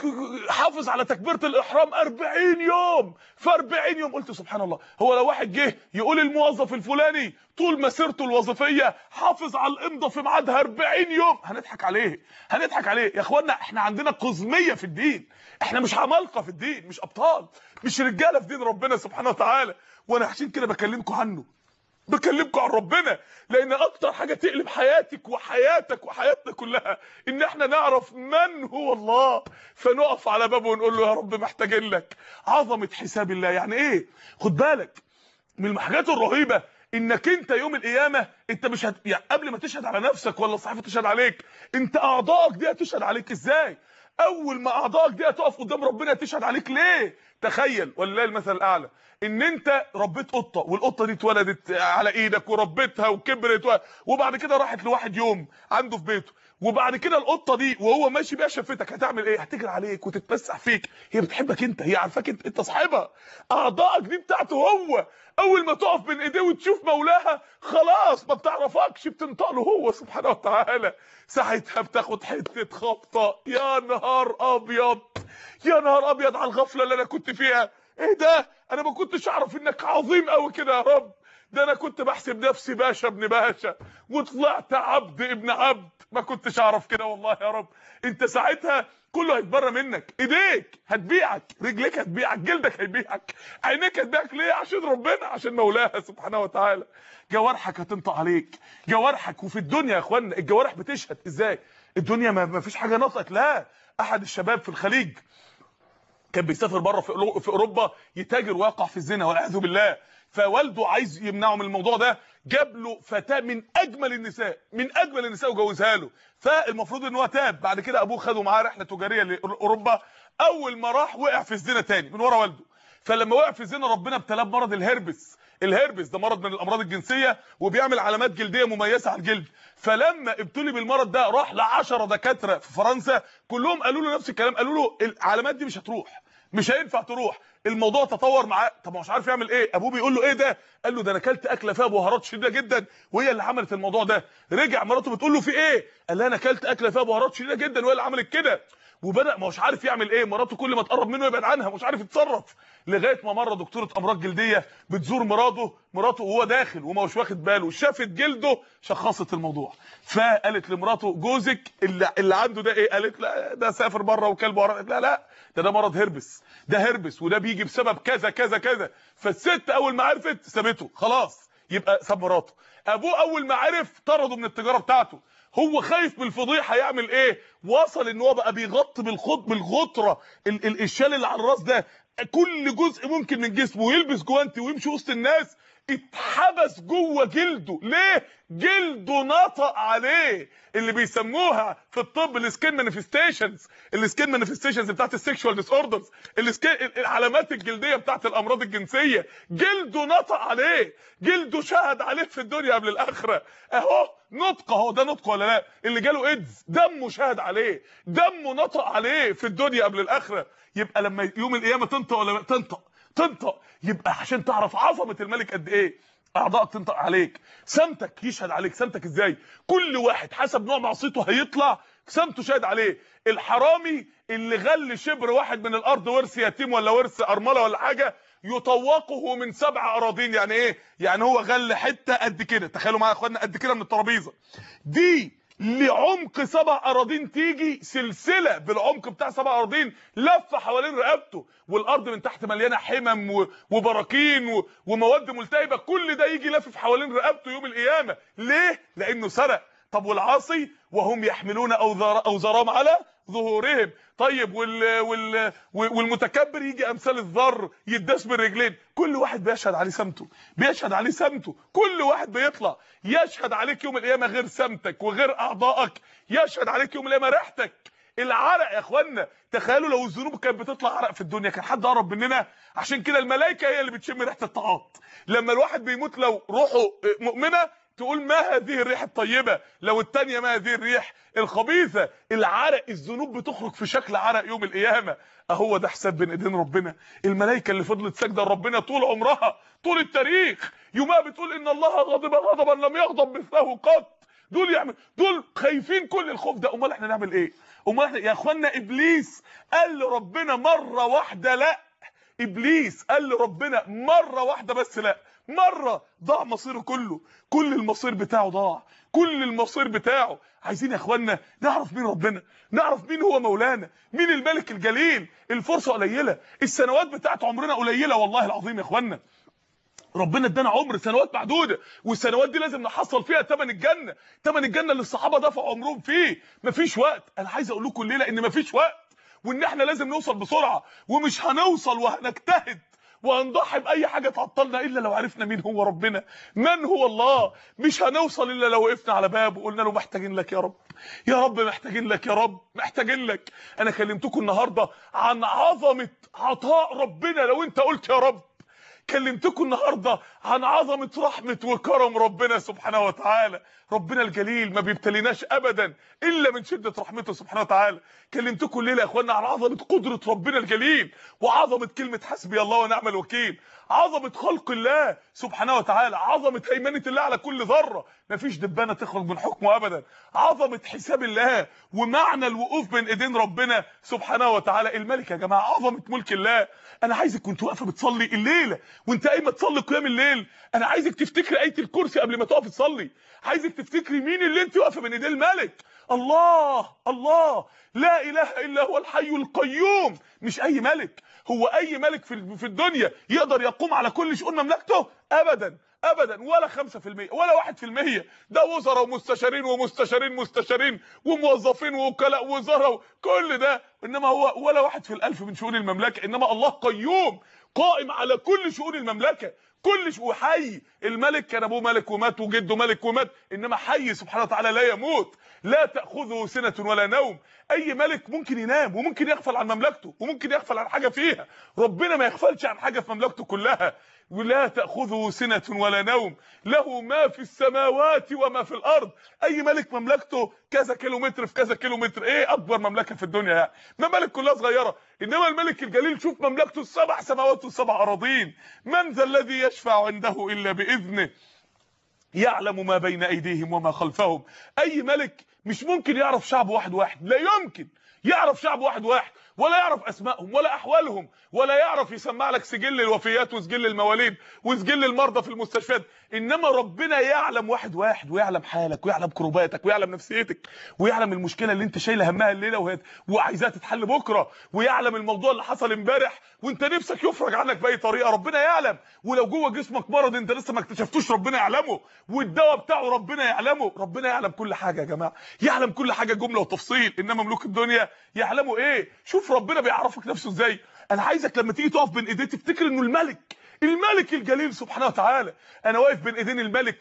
حافظ على تكبيره الاحرام 40 يوم، في 40 يوم قلت سبحان الله، هو لو واحد جه يقول الموظف الفلاني طول مسيرته الوظيفيه حافظ على الامضه في ميعادها 40 يوم، هنضحك عليه، هنضحك عليه يا اخوانا. احنا عندنا قزميه في الدين، احنا مش عمالقه في الدين، مش ابطال، مش رجاله في دين ربنا سبحانه وتعالى. وانا عشان كده بكلمكم عنه، بكلمكم عن ربنا، لان اكتر حاجه تقلب حياتك وحياتك وحياتنا كلها ان احنا نعرف من هو الله، فنقف على بابه ونقول له يا رب محتاجين لك. عظمه حساب الله يعني ايه؟ خد بالك من الحاجات الرهيبه انك انت يوم القيامه انت مش يعني قبل ما تشهد على نفسك ولا الصحيفه تشهد عليك، انت اعضائك دي هتشهد عليك ازاي؟ اول ما اعضائك دي هتقف قدام ربنا تشهد عليك ليه؟ تخيل ولله المثل الاعلى ان انت ربيت قطه، والقطه دي اتولدت على ايدك وربيتها وكبرت وبعد كده راحت لواحد يوم عنده في بيته، وبعد كده القطه دي وهو ماشي بيها شافتك، هتعمل ايه؟ هتجري عليك وتتمسح فيك. هي بتحبك انت، هي عارفاك انت صاحبها، اعضائك دي بتاعته هو. اول ما تقف بين ايديه وتشوف مولاها خلاص ما بتعرفكش، بتنطق له هو سبحانه وتعالى. ساعتها بتاخد حته خبطه، يا نهار ابيض، يا نهار ابيض على الغفله اللي انا كنت فيها. ايه ده؟ انا ما كنتش اعرف انك عظيم قوي كده يا رب، ده انا كنت بحسب نفسي باشا ابن باشا وطلعت عبد ابن عبد، ما كنتش اعرف كده والله يا رب. انت ساعتها كله هيتبرى منك، ايديك هتبيعك، رجليك هتبيعك، جلدك هيبيعك، عينيك هتبيعك. ليه؟ عشان ربنا، عشان مولاها سبحانه وتعالى. جوارحك هتنطق عليك، جوارحك. وفي الدنيا يا اخوانا الجوارح بتشهد ازاي؟ الدنيا ما فيش حاجه نطقت، لا. احد الشباب في الخليج كان بيسافر بره في اوروبا يتاجر ويقع في الزنا والعياذ بالله، فوالده عايز يمنعه من الموضوع ده، جاب له فتاه من اجمل النساء، من اجمل النساء وجوزها له. فالمفروض ان هو تاب، بعد كده ابوه خده معاه رحله تجاريه لاوروبا، اول ما راح وقع في الزنا تاني من ورا والده. فلما وقع في الزنا ربنا ابتلاه بمرض الهربس. الهربس ده مرض من الامراض الجنسيه وبيعمل علامات جلديه مميزه على الجلد. فلما ابتلي بالمرض ده راح ل10 دكاتره في فرنسا، كلهم قالوا له نفس الكلام، قالوا له العلامات دي مش هتروح، مش هينفع تروح. الموضوع تطور معاه. طب ما هو مش عارف يعمل ايه. ابوه بيقول له ايه ده؟ قال له ده انا اكلت اكله فيها بهارات شديده جدا وهي اللي عملت الموضوع ده. رجع مراته بتقول له في ايه؟ قال لها انا اكلت اكله فيها بهارات شديده جدا وهي اللي عملت كده. وبدا ما هوش عارف يعمل ايه، مراته كل ما تقرب منه يبعد عنها، مش عارف يتصرف. لغايه ما مره دكتوره امراض جلديه بتزور مراته وهو داخل وما هوش واخد باله، شافت جلده شخصت الموضوع. فقالت لمراته جوزك اللي عنده ده ايه؟ قالت لا ده سافر بره وكل بهارات. قالت لا ده مرض هربس، ده هربس وده بيجي بسبب كذا كذا كذا. فالست اول ما عرفت سابته خلاص، يبقى ساب مراته. ابوه اول ما عرف طرده من التجاره بتاعته. هو خايف من الفضيحه، يعمل ايه؟ وصل ان هو بقى بيغطي بالغطره الشال اللي على الراس ده كل جزء ممكن من جسمه، ويلبس جوانتي ويمشي وسط الناس. اتحبس جوه جلده. ليه؟ جلده نطق عليه، اللي بيسموها في الطب السكين مانيفستيشنز. السكين مانيفستيشنز بتاعت السكشوال ديس اوردرز، العلامات الجلديه بتاعت الامراض الجنسيه. جلده نطق عليه، جلده شهد عليه في الدنيا قبل الاخره. اهو نطق، اهو ده نطق ولا لا؟ اللي جاله ايدز دمه شهد عليه، دمه نطق عليه في الدنيا قبل الاخره. يبقى لما يوم القيامه تنطق ولا تنطق، يبقى عشان تعرف عظمه الملك قد ايه. اعضائك تنطق عليك، سمتك يشهد عليك. سمتك ازاي؟ كل واحد حسب نوع معصيته هيطلع سمته شاهد عليه. الحرامي اللي غل شبر واحد من الارض، ورث يتيم ولا ورث ارمله ولا حاجه، يطوقه من 7 اراضين. يعني ايه؟ يعني هو غل حته قد كده، تخيلوا معايا يا اخوانا، قد كده من الترابيزه دي لعمق 7 اراضين، تيجي سلسله بالعمق بتاع 7 اراضين لفه حوالين رقبته، والارض من تحت مليانه حمم وبراكين ومواد ملتهبه، كل ده يجي لافف حوالين رقبته يوم القيامه. ليه؟ لانه سرق. طب والعاصي وهم يحملون اوزارهم على ظهورهم. طيب والمتكبر يجي امثال الذر يداس بالرجلين. كل واحد بيشهد عليه سمته، بيشهد عليه سمته. كل واحد بيطلع يشهد عليك يوم القيامه غير سمتك وغير اعضائك، يشهد عليك يوم القيامه ريحتك، العرق. يا اخوانا تخيلوا لو الذنوب كانت بتطلع عرق في الدنيا كان حد قرب مننا. عشان كده الملائكه هي اللي بتشم ريحه الطاعات. لما الواحد بيموت لو روحه مؤمنه تقول ما هذه الريح الطيبه، لو الثانيه ما هذه الريح الخبيثه. العرق، الذنوب بتخرج في شكل عرق يوم القيامه. اهو ده حساب بين ايدين ربنا. الملائكه اللي فضلت ساجده لربنا طول عمرها، طول التاريخ، يومها بتقول ان الله غضب غضبا لم يغضب مثله قط. دول خايفين كل الخوف ده. امال احنا نعمل ايه؟ امال احنا يا اخوانا، ابليس قال لربنا مره واحده لا. ابليس قال لربنا مره واحده بس لا. مره ضاع مصيره كله، كل المصير بتاعه ضاع، كل المصير بتاعه. عايزين يا اخوانا نعرف مين ربنا، نعرف مين هو مولانا، مين الملك الجليل. الفرصه قليله، السنوات بتاعت عمرنا قليله والله العظيم يا اخوانا. ربنا ادانا عمر سنوات محدوده، والسنوات دي لازم نحصل فيها ثمن الجنه، ثمن الجنه اللي الصحابه دفعوا عمرهم فيه. مفيش وقت. انا عايز اقول لكم الليله ان مفيش وقت، وان احنا لازم نوصل بسرعه، ومش هنوصل وهنجتهد وهنضحي باي حاجه تعطلنا الا لو عرفنا مين هو ربنا، من هو الله. مش هنوصل الا لو وقفنا على بابه وقلنا له محتاجين لك يا رب، يا رب محتاجين لك، يا رب محتاجين لك. انا كلمتكم النهارده عن عظمه عطاء ربنا لو انت قلت يا رب. كلمتكم النهارده عن عظمه رحمه وكرم ربنا سبحانه وتعالى. ربنا الجليل ما بيبتليناش ابدا الا من شده رحمته سبحانه وتعالى. كلمتكم الليله يا اخوانا عن عظمه قدره ربنا الجليل، وعظمه كلمه حسبي الله ونعم الوكيل، عظمه خلق الله سبحانه وتعالى، عظمه هيمنه الله على كل ذره، مفيش دبانه تخرج من حكمه ابدا، عظمه حساب الله ومعنى الوقوف بين ايدين ربنا سبحانه وتعالى. الملك يا جماعه، عظمه ملك الله. انا عايزك وانت واقفه بتصلي الليله، وانت قايمه تصلي قيام الليل، انا عايزك تفتكري ايه الكرسي قبل ما تقفي تصلي. عايزك تفتكري مين اللي انت واقفه بين ايديه الملك. الله الله لا اله الا هو الحي القيوم. مش اي ملك، هو اي ملك في الدنيا يقدر يقوم على كل شؤون مملكته؟ ابدا ابدا، ولا 5% ولا 1%. ده وزراء ومستشارين ومستشارين وموظفين ووكلاء وزراء كل ده، انما هو ولا 1 في الألف من شؤون المملكه. انما الله قيوم، قائم على كل شؤون المملكه، وحي. الملك كان ابوه ملك ومات وجده ملك ومات، انما حي سبحانه وتعالى لا يموت، لا تاخذه سنه ولا نوم. اي ملك ممكن ينام وممكن يغفل عن مملكته وممكن يغفل عن حاجه فيها، ربنا ما يغفلش عن حاجه في مملكته كلها. ولا تاخذه سنه ولا نوم، له ما في السماوات وما في الارض. اي ملك مملكته كذا كيلومتر في كذا كيلومتر، ايه اكبر مملكه في الدنيا يعني؟ ممالك كلها صغيره، انما الملك الجليل شوف مملكته السبع سماوات والسبع اراضين. من ذا الذي يشفع عنده الا باذنه، يعلم ما بين ايديهم وما خلفهم. اي ملك مش ممكن يعرف شعب واحد واحد، لا يمكن يعرف شعب واحد واحد، ولا يعرف اسمائهم ولا احوالهم، ولا يعرف يسمع لك سجل الوفيات وسجل المواليد وسجل المرضى في المستشفيات. انما ربنا يعلم واحد واحد، ويعلم حالك ويعلم كروباتك ويعلم نفسيتك ويعلم المشكله اللي انت شايله همها الليله وعايزاها تتحل بكره، ويعلم الموضوع اللي حصل امبارح وانت نفسك يفرج عنك باي طريقه، ربنا يعلم. ولو جوه جسمك مرض انت لسه ما اكتشفتوش، ربنا يعلمه. والدواء بتاعه ربنا يعلمه. ربنا يعلم كل حاجه يا جماعه، يعلم كل حاجه جمله وتفصيل. انما ملوك الدنيا يعلموا ايه؟ شوف ربنا بيعرفك نفسه ازاي. انا عايزك لما تيجي تقف بين ايديه تفتكر انه الملك الجليل سبحانه وتعالى. انا واقف بين ايدين الملك،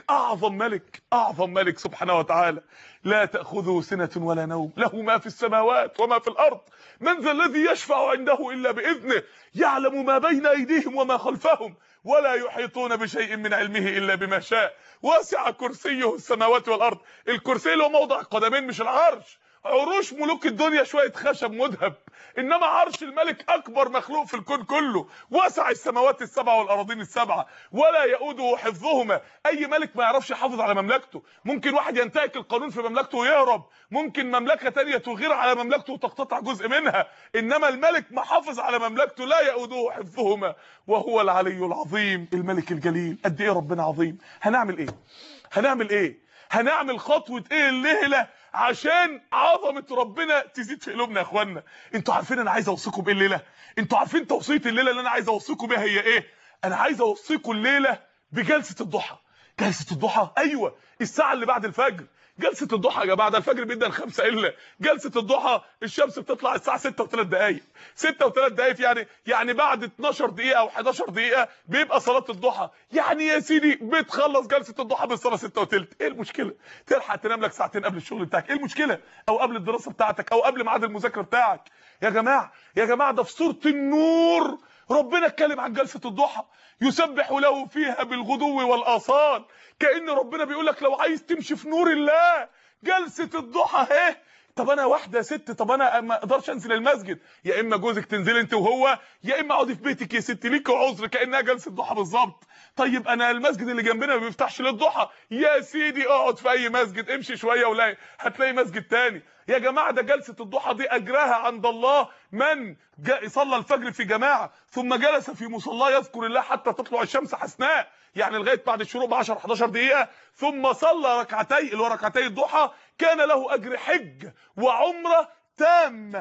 اعظم ملك سبحانه وتعالى. لا تاخذه سنه ولا نوم، له ما في السماوات وما في الارض. من ذا الذي يشفع عنده الا باذنه، يعلم ما بين ايديهم وما خلفهم، ولا يحيطون بشيء من علمه الا بما شاء. وسع كرسيه السماوات والارض. الكرسي له موضع القدمين مش العرش. عروش ملوك الدنيا شويه خشب مذهب، انما عرش الملك اكبر مخلوق في الكون كله. وسع السماوات السبع والارضين السبعه، ولا يؤوده حفظهما. اي ملك ما يعرفش يحافظ على مملكته. ممكن واحد ينتهك القانون في مملكته ويهرب، ممكن مملكه ثانيه تغير على مملكته وتقتطع جزء منها، انما الملك محافظ على مملكته، لا يؤوده حفظهما وهو العلي العظيم. الملك الجليل. قد ايه ربنا عظيم. هنعمل ايه؟ هنعمل خطوه ايه الليله عشان عظمه ربنا تزيد في قلوبنا يا اخوانا؟ انتوا عارفين انا عايز اوصيكم بايه الليله؟ انتوا عارفين توصيه الليله اللي انا عايز اوصيكم بيها هي ايه؟ انا عايز اوصيكم الليله بجلسه الضحى. جلسه الضحى، ايوه، الساعه اللي بعد الفجر. جلسه الضحى يا جماعه، ده الفجر بيدن 5 الا. جلسه الضحى الشمس بتطلع الساعه 6 و3 دقائق. 6 و3 دقائق يعني بعد 12 دقيقه او 11 دقيقه بيبقى صلاه الضحى. يعني يا سيدي بتخلص جلسه الضحى بالصلاه 6 وثلث. ايه المشكله؟ تلحق تنام لك ساعتين قبل الشغل بتاعك، ايه المشكله؟ او قبل الدراسه بتاعتك، او قبل ميعاد المذاكره بتاعك. يا جماعه ده في سوره النور ربنا اتكلم عن جلسه الضحى. يسبح له فيها بالغدو والاصال. كأن ربنا بيقول لك لو عايز تمشي في نور الله جلسه الضحى اهي. طب انا واحده ست، طب انا ما اقدرش انزل المسجد، يا اما جوزك تنزل انت وهو، يا اما اقعدي في بيتك يا ست، ليك عذر كانها جلسه ضحى بالظبط. طيب انا المسجد اللي جنبنا ما بيفتحش للضحى، يا سيدي اقعد في اي مسجد، امشي شويه ولا هتلاقي مسجد تاني. يا جماعه ده جلسه الضحى دي اجرها عند الله من صلى الفجر في جماعه ثم جلس في مصلاه يذكر الله حتى تطلع الشمس حسناء، يعني لغايه بعد الشروق ب 10 11 دقيقه، ثم صلى ركعتي اللي هو ركعتي الضحى، كان له اجر حج وعمره تامه.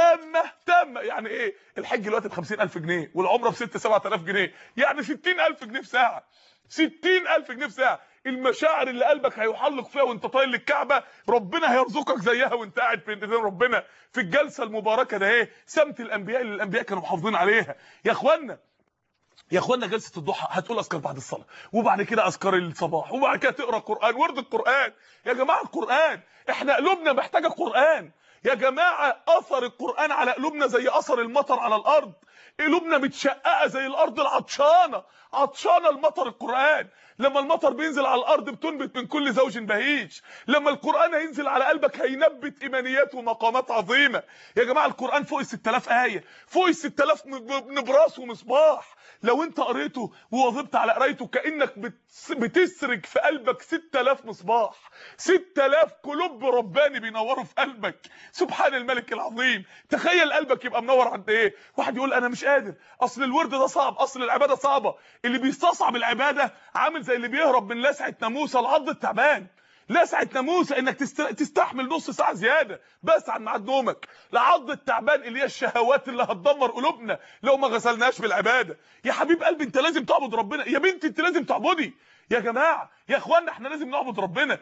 يعني ايه؟ الحج دلوقتي ب 50,000 جنيه والعمره ب 6 7000 جنيه، يعني 60,000 جنيه في ساعه. 60,000 جنيه في ساعه. المشاعر اللي قلبك هيحلق فيها وانت طاير للكعبه ربنا هيرزقك زيها وانت قاعد بين ايدين ربنا في الجلسه المباركه ده. ايه سمت الانبياء اللي الانبياء كانوا محافظين عليها يا اخوانا. جلسه الضحى هتقول اذكار بعد الصلاه، وبعد كده اذكار الصباح، وبعد كده تقرا قران، ورد القران. يا جماعه القران، احنا قلوبنا محتاجه قران يا جماعه. اثر القران على قلوبنا زي اثر المطر على الارض. قلوبنا متشققه زي الارض العطشانه، المطر. القران لما المطر بينزل على الارض بتنبت من كل زوج بهيج. لما القران هينزل على قلبك هينبت ايمانيات ومقامات عظيمه. يا جماعه القران فوق ال6000 ايه، فوق ال6000 نبراس ومصباح. لو انت قريته وواظبت على قرايته كانك بتسرج في قلبك 6000 مصباح، 6000 قلوب رباني بينوروا في قلبك. سبحان الملك العظيم. تخيل قلبك يبقى منور قد ايه. واحد يقول انا مش قادر، اصل الورد ده صعب، اصل العباده صعبه. اللي بيستصعب العباده عامل زي اللي بيهرب من لسعه ناموسه العض التعبان. لسعه ناموسه انك تستحمل نص ساعه زياده بس عن ميعاد نومك، لعض التعبان اللي هي الشهوات اللي هتدمر قلوبنا لو ما غسلناش بالعباده. يا حبيب قلبي انت لازم تعبد ربنا، يا بنتي انت لازم تعبدي. يا يا اخوانا احنا لازم نعبد ربنا.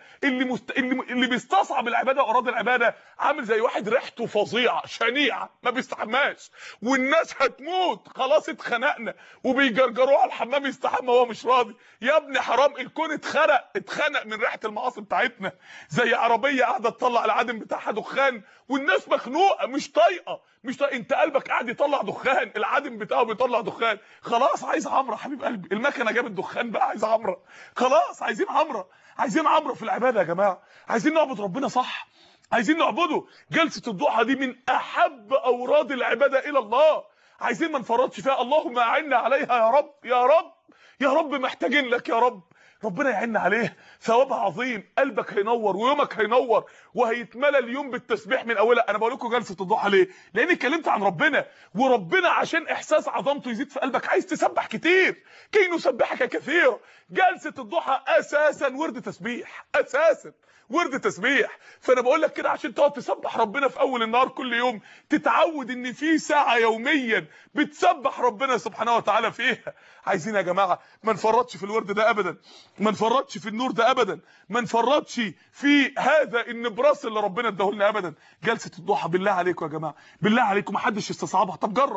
اللي بيستصعب العباده واراد العباده عامل زي واحد ريحته فظيعه شنيعه ما بيستحماش، والناس هتموت خلاص اتخنقنا وبيجرجروه على الحمام يستحمى وهو مش راضي. يا ابني حرام، الكون اتخنق من ريحه المعاصي بتاعتنا. زي عربيه قاعده تطلع العادم بتاعها دخان والناس مخنوقه مش طايقه. انت قلبك قاعد يطلع دخان، العادم بتاعه بيطلع دخان، خلاص عايز عمره حبيب قلبي، المكنه جابت دخان بقى عايز عمره، خلاص عايزين عمره. عايزين عمره في العباده يا جماعه، عايزين نعبد ربنا صح، عايزين نعبده. جلسه الضحى دي من احب اوراد العباده الى الله، عايزين ما نفرطش فيها. اللهم اعنا عليها يا رب يا رب يا رب، محتاجين لك يا رب. ربنا يعيننا عليه، ثوابها عظيم، قلبك هينور ويومك هينور وهيتملى اليوم بالتسبيح من اولها. انا بقول لكم جلسه الضحى ليه؟ لاني اتكلمت عن ربنا، وربنا عشان احساس عظمته يزيد في قلبك عايز تسبح كتير، كي نسبحك كثيرا. جلسه الضحى اساسا ورد تسبيح، اساسا ورد تسبيح. فانا بقول لك كده عشان تقعد تسبح ربنا في اول النهار كل يوم، تتعود ان في ساعه يوميا بتسبح ربنا سبحانه وتعالى فيها. عايزين يا جماعه ما نفرطش في الورد ده ابدا، ما نفرطش في النور ده ابدا، ما نفرطش في هذا النبراس اللي ربنا اداه لنا ابدا. جلسه الضحى بالله عليكم يا جماعه، بالله عليكم ما حدش يستصعبها.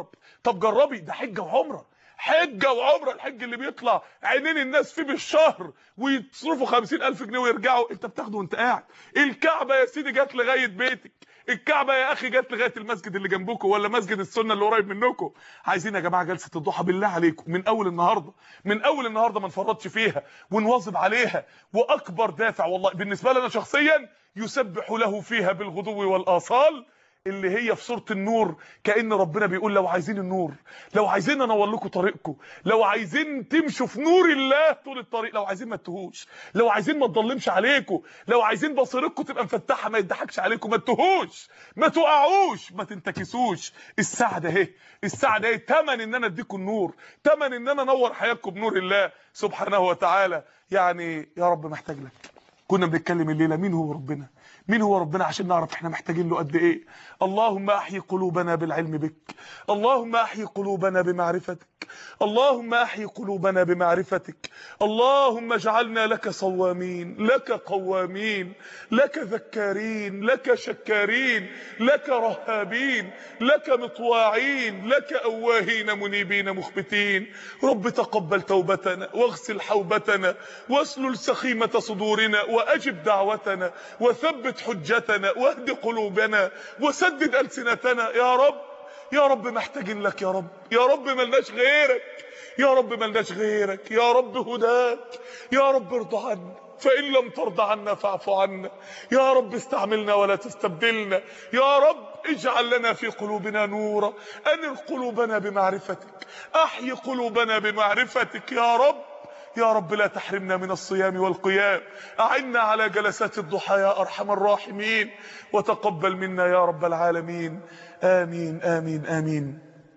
طب جربي، ده حجه وعمره، حجه وعمره. الحج اللي بيطلع عينين الناس فيه بالشهر ويصرفوا 50,000 جنيه ويرجعوا، انت بتاخده وانت قاعد. الكعبه يا سيدي جت لغايه بيتك، الكعبه يا اخي جت لغايه المسجد اللي جنبكم ولا مسجد السنه اللي قريب منكم. عايزين يا جماعه جلسه الضحى بالله عليكم من اول النهارده، من اول النهارده ما نفرطش فيها ونواظب عليها. واكبر دافع والله بالنسبه لنا شخصيا، يسبح له فيها بالغدو والاصال، اللي هي في سوره النور. كأن ربنا بيقول لو عايزين النور، لو عايزين انور لكم طريقكم، لو عايزين تمشوا في نور الله طول الطريق، لو عايزين ما تتوهوش، لو عايزين ما تضلمش عليكم، لو عايزين بصيرتكم تبقى مفتحه ما يضحكش عليكم، ما تتوهوش، ما تقعوش، ما تنتكسوش. السعاده اهي، السعاده اهي ثمن ان انا اديكم النور، ثمن ان انا انور حياتكم بنور الله سبحانه وتعالى. يعني يا رب محتاج لك. كنا بنتكلم الليله مين هو ربنا، مين هو ربنا عشان نعرف احنا محتاجين له قد ايه. اللهم احيي قلوبنا بالعلم بك، اللهم احيي قلوبنا بمعرفتك، اللهم احيي قلوبنا بمعرفتك، اللهم اجعلنا لك صوامين، لك قوامين، لك ذكارين، لك شكارين، لك رهابين، لك مطواعين، لك أواهين منيبين مخبتين. رب تقبل توبتنا واغسل حوبتنا واسلل سخيمة صدورنا واجب دعوتنا وثبت حجتنا واهد قلوبنا وسدد ألسنتنا يا رب. يا رب محتاجين لك يا رب، يا رب ملناش غيرك، يا رب ملناش غيرك، يا رب هداك، يا رب ارضى عنا، فإن لم ترضى عنا فاعف عنا، يا رب استعملنا ولا تستبدلنا، يا رب اجعل لنا في قلوبنا نورا، أنر قلوبنا بمعرفتك، أحيي قلوبنا بمعرفتك يا رب. يا رب لا تحرمنا من الصيام والقيام، أعنا على جلسات الضحى يا أرحم الراحمين، وتقبل منا يا رب العالمين. آمين آمين آمين.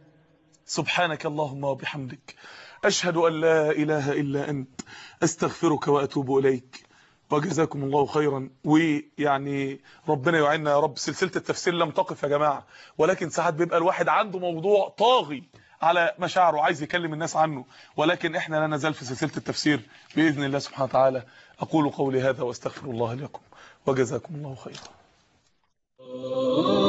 سبحانك اللهم وبحمدك، أشهد أن لا إله إلا أنت، أستغفرك وأتوب إليك. وجزاكم الله خيرا. ويعني ربنا يعيننا يا رب. سلسلة التفسير لم تقف يا جماعة، ولكن ساعات بيبقى الواحد عنده موضوع طاغي على مشاعره عايز يكلم الناس عنه، ولكن احنا لا نزال في سلسلة التفسير بإذن الله سبحانه وتعالى. أقول قولي هذا واستغفر الله لكم، وجزاكم الله خيرا.